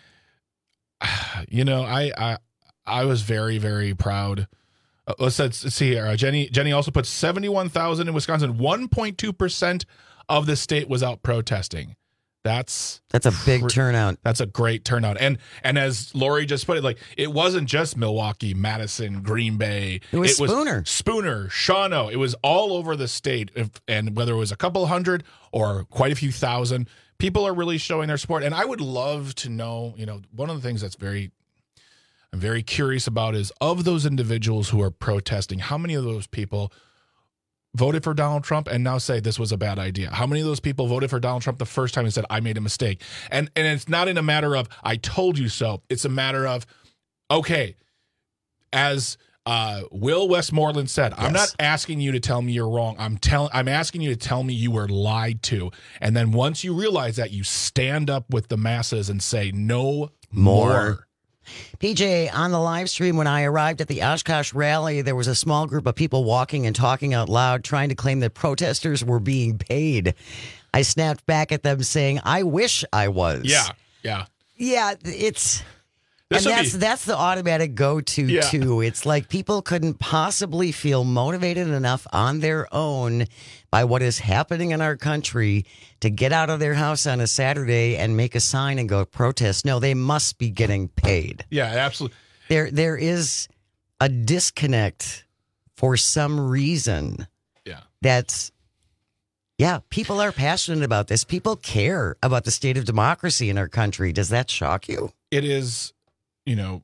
you know, I I, I was very, very proud. Uh, let's, let's see here. Uh, Jenny Jenny also put seventy-one thousand in Wisconsin. one point two percent of the state was out protesting. That's That's a big turnout. That's a great turnout. And and as Lori just put it, like it wasn't just Milwaukee, Madison, Green Bay. It was Spooner. Was Spooner, Shawano. It was all over the state. If, and whether it was a couple hundred or quite a few thousand, people are really showing their support. And I would love to know, you know, one of the things that's very I'm very curious about is of those individuals who are protesting, how many of those people voted for Donald Trump and now say this was a bad idea? How many of those people voted for Donald Trump the first time and said, I made a mistake? And and it's not in a matter of, I told you so. It's a matter of, okay, as uh, Will Westmoreland said, yes. I'm not asking you to tell me you're wrong. I'm telling, I'm asking you to tell me you were lied to. And then once you realize that, you stand up with the masses and say, no more. more. P J, on the live stream, when I arrived at the Oshkosh rally, there was a small group of people walking and talking out loud, trying to claim that protesters were being paid. I snapped back at them saying, I wish I was. Yeah, yeah. Yeah, it's... This and would that's be- that's the automatic go-to Yeah. too. It's like people couldn't possibly feel motivated enough on their own by what is happening in our country to get out of their house on a Saturday and make a sign and go protest. No, they must be getting paid. Yeah, absolutely. There there is a disconnect for some reason. Yeah. That's yeah, people are passionate about this. People care about the state of democracy in our country. Does that shock you? It is, you know,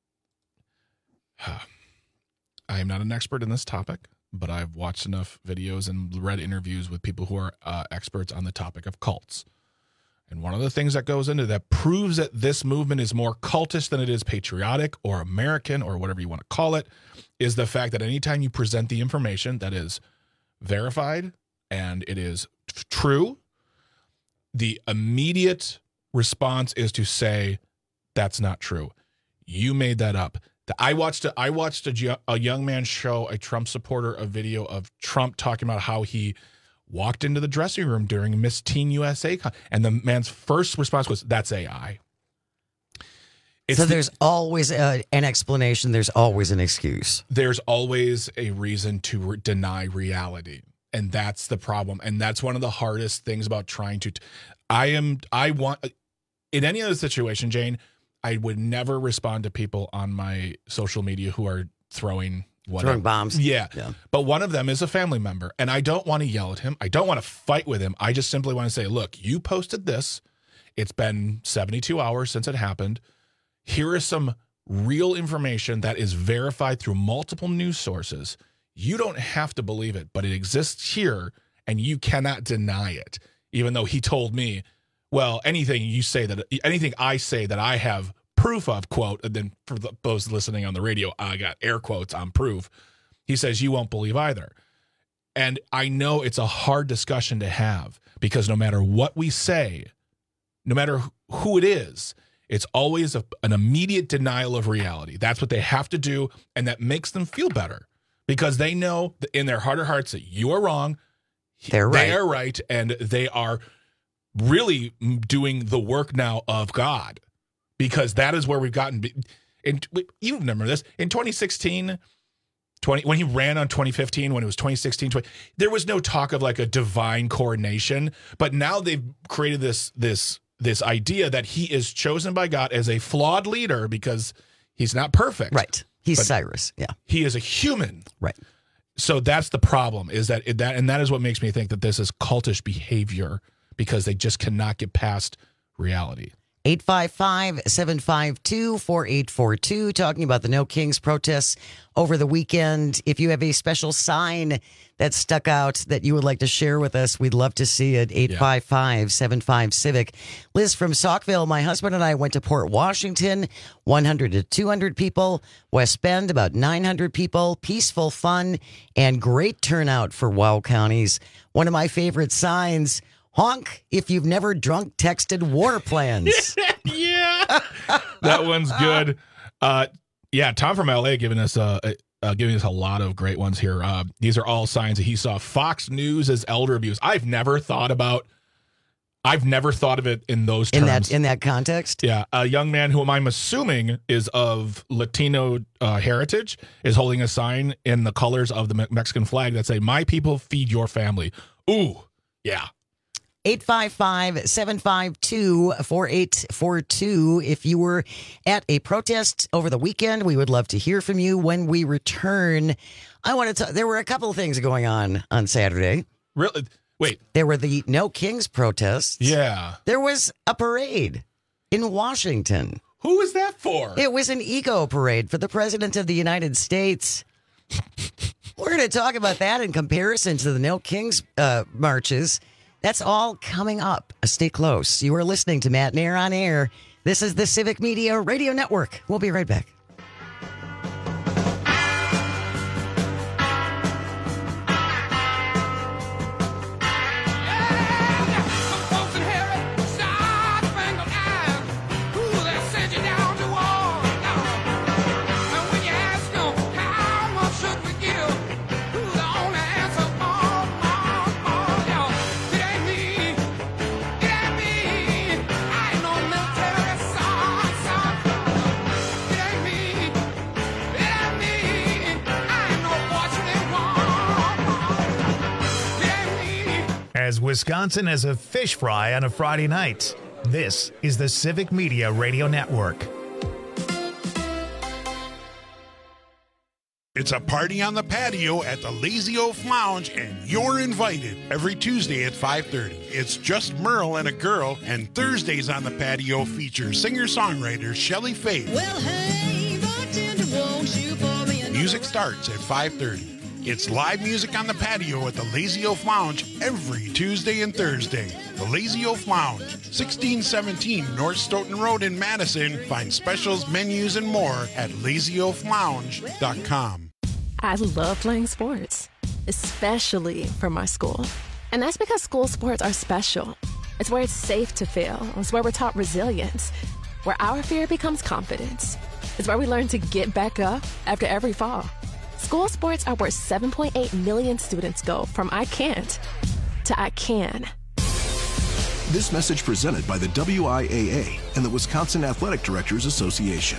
I am not an expert in this topic, but I've watched enough videos and read interviews with people who are uh, experts on the topic of cults. And one of the things that goes into that proves that this movement is more cultish than it is patriotic or American or whatever you want to call it is the fact that anytime you present the information that is verified and it is t- true, the immediate response is to say, that's not true. You made that up. I watched a, I watched a, a young man show a Trump supporter a video of Trump talking about how he walked into the dressing room during Miss Teen U S A, con- and the man's first response was, "That's A I." It's so the- there's always a, an explanation. There's always an excuse. there's always a reason to re- deny reality, and that's the problem. And that's one of the hardest things about trying to. T- I am. I want in any other situation, Jane, I would never respond to people on my social media who are throwing whatever. Throwing bombs. Yeah. Yeah. But one of them is a family member, and I don't want to yell at him. I don't want to fight with him. I just simply want to say, look, you posted this. It's been seventy-two hours since it happened. Here is some real information that is verified through multiple news sources. You don't have to believe it, but it exists here, and you cannot deny it. Even though he told me, well, anything you say that, anything I say that I have proof of, quote, and then for the, those listening on the radio, I got air quotes on proof. He says, you won't believe either. And I know it's a hard discussion to have because no matter what we say, no matter who it is, it's always a, an immediate denial of reality. That's what they have to do, and that makes them feel better because they know that in their heart of hearts that you are wrong, They're they right. are right, and they are really doing the work now of God because that is where we've gotten. And you remember this in twenty sixteen, twenty when he ran on twenty fifteen, when it was twenty sixteen, twenty, there was no talk of like a divine coronation, but now they've created this this this idea that he is chosen by God as a flawed leader because he's not perfect. Right. He's But Cyrus. Yeah. He is a human. Right. So that's the problem is that that and that is what makes me think that this is cultish behavior because they just cannot get past reality. eight five five, seven five two, four eight four two, talking about the No Kings protests over the weekend. If you have a special sign that stuck out that you would like to share with us, we'd love to see it. eight five five, seven five, Civic. Liz from Saukville, my husband and I went to Port Washington, one hundred to two hundred people. West Bend, about nine hundred people. Peaceful fun and great turnout for WOW counties. One of my favorite signs, honk if you've never drunk texted war plans. Yeah. That one's good. Uh, yeah, Tom from L A giving us uh, uh, giving us a lot of great ones here. Uh, these are all signs that he saw Fox News as elder abuse. I've never thought about. I've never thought of it in those terms. In that in that context? Yeah, a young man whom I'm assuming is of Latino uh, heritage is holding a sign in the colors of the Me- Mexican flag that say, "My people feed your family." Ooh, yeah. eight five five, seven five two, four eight four two. If you were at a protest over the weekend, we would love to hear from you. When we return, I want to talk. There were a couple of things going on on Saturday. Really? Wait. There were the No Kings protests. Yeah. There was a parade in Washington. Who was that for? It was an ego parade for the President of the United States. We're going to talk about that in comparison to the No Kings uh, marches. That's all coming up. Stay close. You are listening to Matt Nair on Air. This is the Civic Media Radio Network. We'll be right back. as Wisconsin as a fish fry on a Friday night. This is the Civic Media Radio Network. It's a party on the patio at the Lazy Oaf Lounge, and you're invited every Tuesday at five thirty. It's just Merle and a girl, and Thursdays on the patio feature singer-songwriter Shelley Faith. Well, hey, bartender, won't you pour me another? Music starts at five thirty. It's live music on the patio at the Lazy Oaf Lounge every Tuesday and Thursday. The Lazy Oaf Lounge, sixteen seventeen North Stoughton Road in Madison. Find specials, menus, and more at lazy oaf lounge dot com. I love playing sports, especially for my school. And that's because school sports are special. It's where it's safe to fail. It's where we're taught resilience, where our fear becomes confidence. It's where we learn to get back up after every fall. School sports are where seven point eight million students go from I can't to I can. This message presented by the W I A A and the Wisconsin Athletic Directors Association.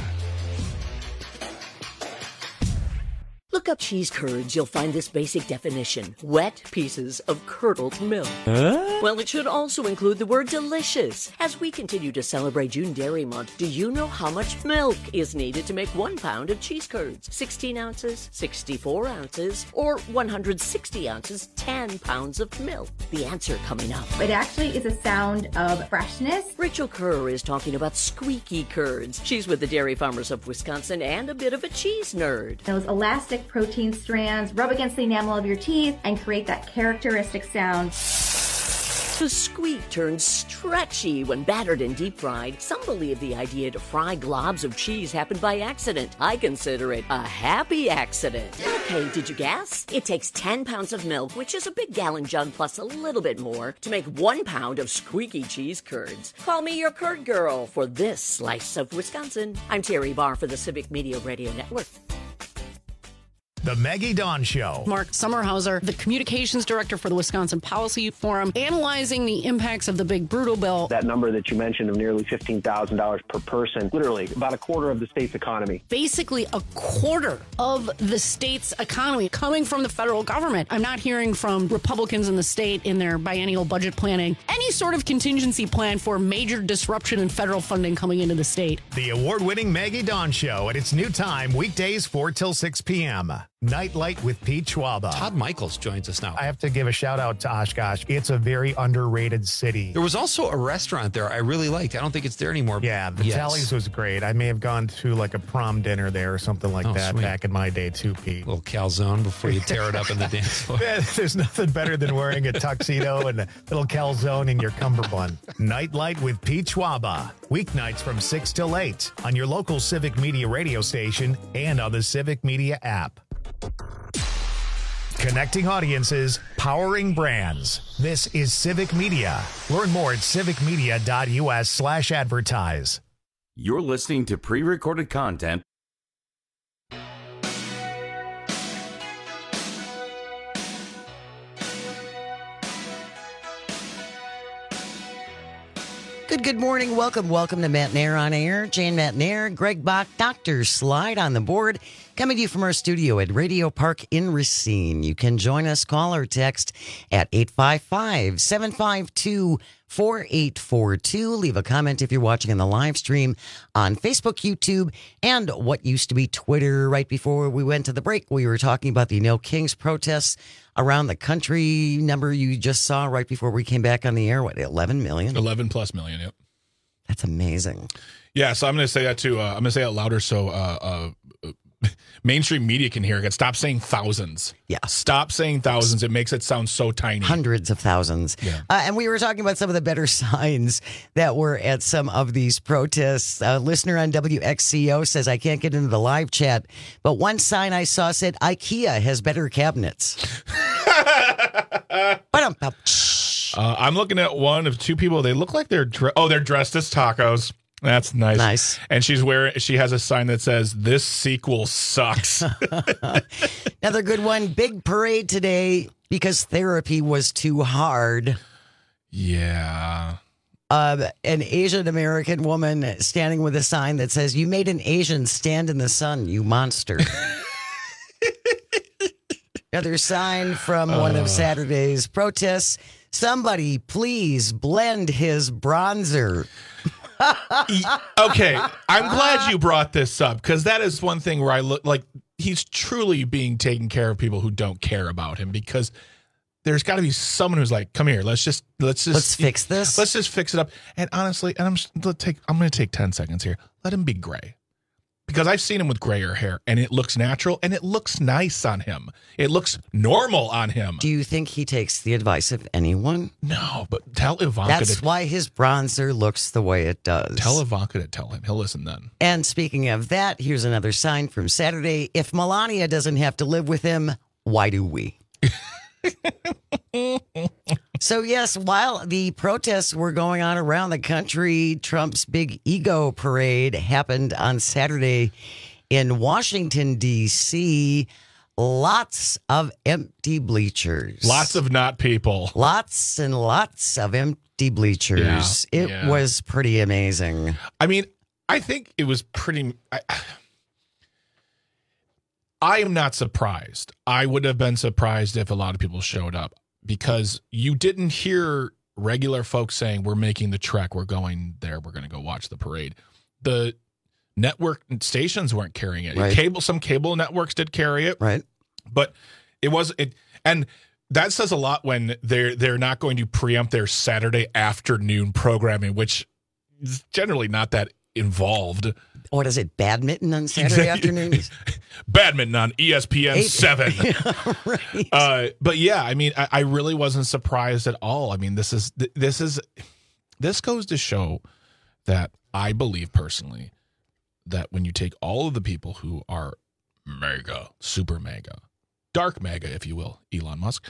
Look up cheese curds, you'll find this basic definition: wet pieces of curdled milk. Huh? Well, it should also include the word delicious. As we continue to celebrate June Dairy Month, do you know how much milk is needed to make one pound of cheese curds? sixteen ounces, sixty-four ounces, or one hundred sixty ounces, ten pounds of milk? The answer coming up. It actually is a sound of freshness. Rachel Kerr is talking about squeaky curds. She's with the Dairy Farmers of Wisconsin and a bit of a cheese nerd. Those elastic protein strands rub against the enamel of your teeth and create that characteristic sound. The squeak turns stretchy when battered and deep fried. Some believe the idea to fry globs of cheese happened by accident. I consider it a happy accident. Okay, did you guess? It takes ten pounds of milk, which is a big gallon jug plus a little bit more, to make one pound of squeaky cheese curds. Call me your curd girl for this slice of Wisconsin. I'm Terry Barr for the Civic Media Radio Network. The Maggie Dawn Show. Mark Sommerhauser, the communications director for the Wisconsin Policy Forum, analyzing the impacts of the big brutal bill. That number that you mentioned of nearly fifteen thousand dollars per person, literally about a quarter of the state's economy. Basically a quarter of the state's economy coming from the federal government. I'm not hearing from Republicans in the state in their biennial budget planning any sort of contingency plan for major disruption in federal funding coming into the state. The award-winning Maggie Dawn Show at its new time, weekdays four till six p.m. Nightlight with Pete Schwaba. Todd Michaels joins us now. I have to give a shout out to Oshkosh. It's a very underrated city. There was also a restaurant there I really liked. I don't think it's there anymore. Yeah, the yes. Tallies was great. I may have gone to like a prom dinner there or something like oh, that sweet. back in my day too, Pete. A little calzone before you tear it up in the dance floor. There's nothing better than wearing a tuxedo and a little calzone in your cummerbund. Nightlight with Pete Schwaba. Weeknights from six till eight on your local Civic Media radio station and on the Civic Media app. Connecting audiences, powering brands. This is Civic Media. Learn more at civicmedia.us slash advertise. You're listening to pre-recorded content. Good, good morning. Welcome, welcome to Matt Nair on Air. Jane Matt Nair, Greg Bach, Doctor Slide on the board. Coming to you from our studio at Radio Park in Racine. You can join us, call or text at eight five five, seven five two, four eight four two. Leave a comment if you're watching on the live stream on Facebook, YouTube, and what used to be Twitter. Right before we went to the break, we were talking about the No Kings protests around the country. Number you just saw right before we came back on the air, what, eleven million? eleven plus million, yep. That's amazing. Yeah, so I'm going to say that too. Uh, I'm going to say it louder so uh, uh, mainstream media can hear it. Stop saying thousands. Yeah. Stop saying thousands. It makes it sound so tiny. Hundreds of thousands. Yeah. Uh, and we were talking about some of the better signs that were at some of these protests. A listener on W X C O says, I can't get into the live chat, but one sign I saw said, IKEA has better cabinets. uh, I'm looking at one of two people. They look like they're, dre- oh, they're dressed as tacos. That's nice. Nice. And she's wearing, she has a sign that says, this sequel sucks. Another good one. Big parade today because therapy was too hard. Yeah. Uh, an Asian American woman standing with a sign that says, you made an Asian stand in the sun, you monster. Another sign from uh. one of Saturday's protests Somebody please blend his bronzer. Okay, I'm glad you brought this up because that is one thing where I look like he's truly being taken care of people who don't care about him because there's got to be someone who's like, come here, let's just let's just Let's fix this. Let's just fix it up. And honestly, and I'm just, let's take I'm going to take ten seconds here. Let him be gray. Because I've seen him with grayer hair and it looks natural and it looks nice on him. It looks normal on him. Do you think he takes the advice of anyone? No, but tell Ivanka That's to, why his bronzer looks the way it does. Tell Ivanka to tell him. He'll listen then. And speaking of that, here's another sign from Saturday. If Melania doesn't have to live with him, why do we? So, yes, while the protests were going on around the country, Trump's big ego parade happened on Saturday in Washington, D C Lots of empty bleachers. Lots of not people. Lots and lots of empty bleachers. Yeah, it yeah. was pretty amazing. I mean, I think it was pretty... I, I am not surprised. I would have been surprised if a lot of people showed up because you didn't hear regular folks saying, we're making the trek, we're going there, we're going to go watch the parade. The network stations weren't carrying it. Right. Cable, some cable networks did carry it. Right. But it was it and that says a lot when they're they're not going to preempt their Saturday afternoon programming, which is generally not that involved. What is it, badminton on Saturday afternoons? Badminton on E S P N Eight. seven. Right. Uh, but yeah, I mean, I, I really wasn't surprised at all. I mean, this is this is this goes to show that I believe personally that when you take all of the people who are mega, super mega, dark mega, if you will, Elon Musk,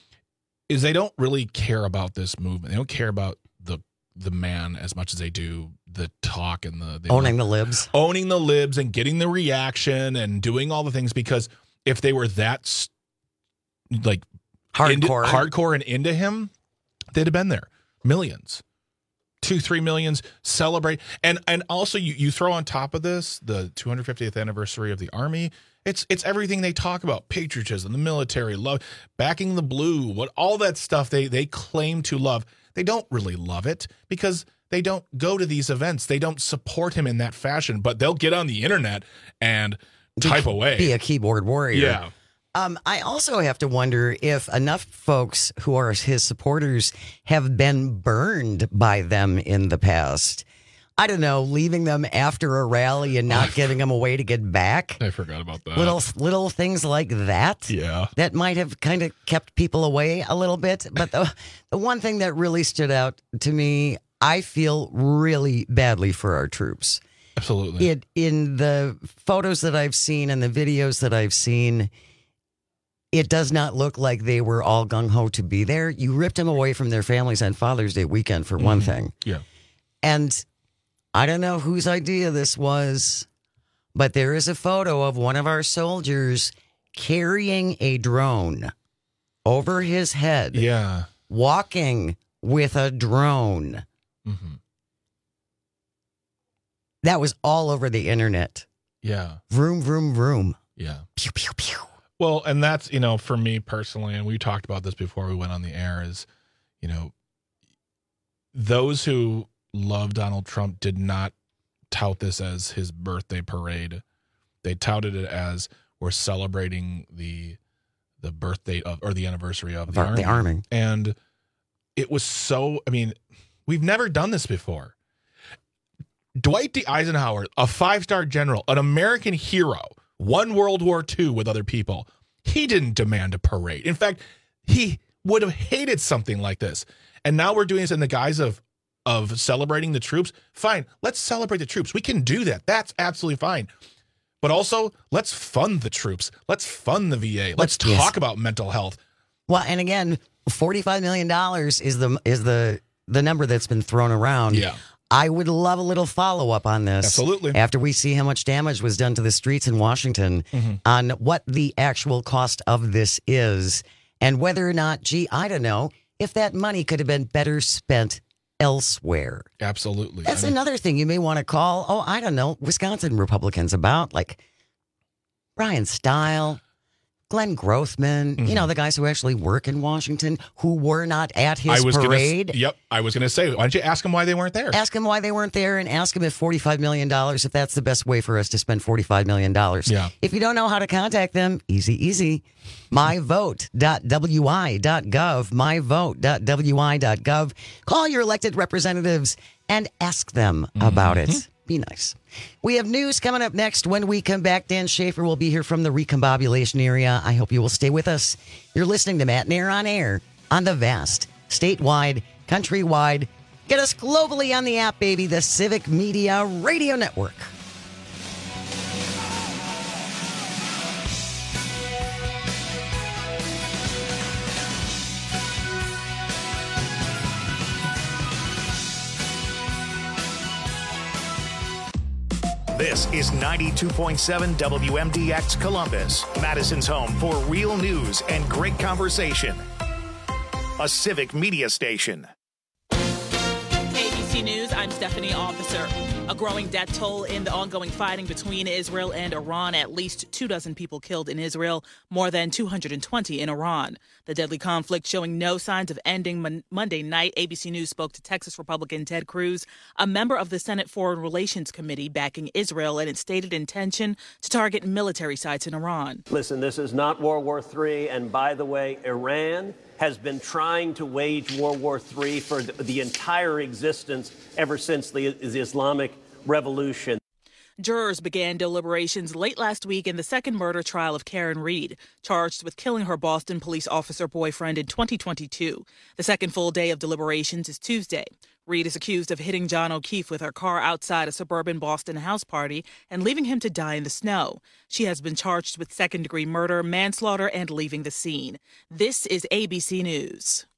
is they don't really care about this movement. They don't care about the the man as much as they do the talk and the they owning love, the libs, owning the libs, and getting the reaction and doing all the things. Because if they were that like hardcore, into, hardcore and into him, they'd have been there. Millions, two, three millions, celebrate, and and also you you throw on top of this the two hundred fiftieth anniversary of the Army. It's it's everything they talk about: patriotism, the military, love, backing the blue, what all that stuff they they claim to love. They don't really love it because they don't go to these events. They don't support him in that fashion, but they'll get on the internet and type be, away. Be a keyboard warrior. Yeah. Um, I also have to wonder if enough folks who are his supporters have been burned by them in the past. I don't know, leaving them after a rally and not giving them a way to get back. I forgot about that. Little little things like that. Yeah. That might have kind of kept people away a little bit. But the, the one thing that really stood out to me, I feel really badly for our troops. Absolutely. It in the photos that I've seen and the videos that I've seen, it does not look like they were all gung-ho to be there. You ripped them away from their families on Father's Day weekend, for one Mm-hmm. thing. Yeah. And I don't know whose idea this was, but there is a photo of one of our soldiers carrying a drone over his head. Yeah. Walking with a drone. Mm-hmm. That was all over the internet. Yeah. Vroom, vroom, vroom. Yeah. Pew, pew, pew. Well, and that's, you know, for me personally, and we talked about this before we went on the air, is, you know, those who love Donald Trump did not tout this as his birthday parade. They touted it as we're celebrating the the birthday of or the anniversary of the Of army. the army. And it was so, I mean, we've never done this before. Dwight D. Eisenhower, a five-star general, an American hero, won World War Two with other people. He didn't demand a parade. In fact, he would have hated something like this. And now we're doing this in the guise of of celebrating the troops. Fine, let's celebrate the troops. We can do that. That's absolutely fine. But also, let's fund the troops. Let's fund the V A. Let's talk Yes. about mental health. Well, and again, forty-five million dollars is the is the the number that's been thrown around. Yeah. I would love a little follow-up on this. Absolutely. After we see how much damage was done to the streets in Washington, Mhm. on what the actual cost of this is, and whether or not, gee, I don't know, if that money could have been better spent elsewhere. Absolutely. That's I mean, another thing you may want to call, oh, I don't know, Wisconsin Republicans about, like Brian Style, Glenn Grothman, mm-hmm. you know, the guys who actually work in Washington who were not at his I was parade. Gonna, yep. I was going to say, why don't you ask them why they weren't there? Ask them why they weren't there and ask them if forty-five million dollars, if that's the best way for us to spend forty-five million dollars. Yeah. If you don't know how to contact them, easy, easy. my vote dot w i dot gov, my vote dot w i dot gov. Call your elected representatives and ask them mm-hmm. about it. Be nice. We have news coming up next. When we come back, Dan Schaefer will be here from the recombobulation area. I hope you will stay with us. You're listening to Matt Nair on Air on the vast, statewide, countrywide, get us globally on the app, baby, the Civic Media Radio Network. This is ninety-two point seven W M D X Columbus, Madison's home for real news and great conversation. A Civic Media station. A B C News, I'm Stephanie Officer. A growing death toll in the ongoing fighting between Israel and Iran. At least two dozen people killed in Israel, more than two hundred twenty in Iran. The deadly conflict showing no signs of ending. Mon- Monday night, A B C News spoke to Texas Republican Ted Cruz, a member of the Senate Foreign Relations Committee backing Israel and its stated intention to target military sites in Iran. Listen, this is not World War Three, and by the way, Iran has been trying to wage World War Three for the, the entire existence ever since the, the Islamic Revolution. Jurors began deliberations late last week in the second murder trial of Karen Reed, charged with killing her Boston police officer boyfriend in twenty twenty-two. The second full day of deliberations is Tuesday. Reed is accused of hitting John O'Keefe with her car outside a suburban Boston house party and leaving him to die in the snow. She has been charged with second-degree murder, manslaughter, and leaving the scene. This is A B C News.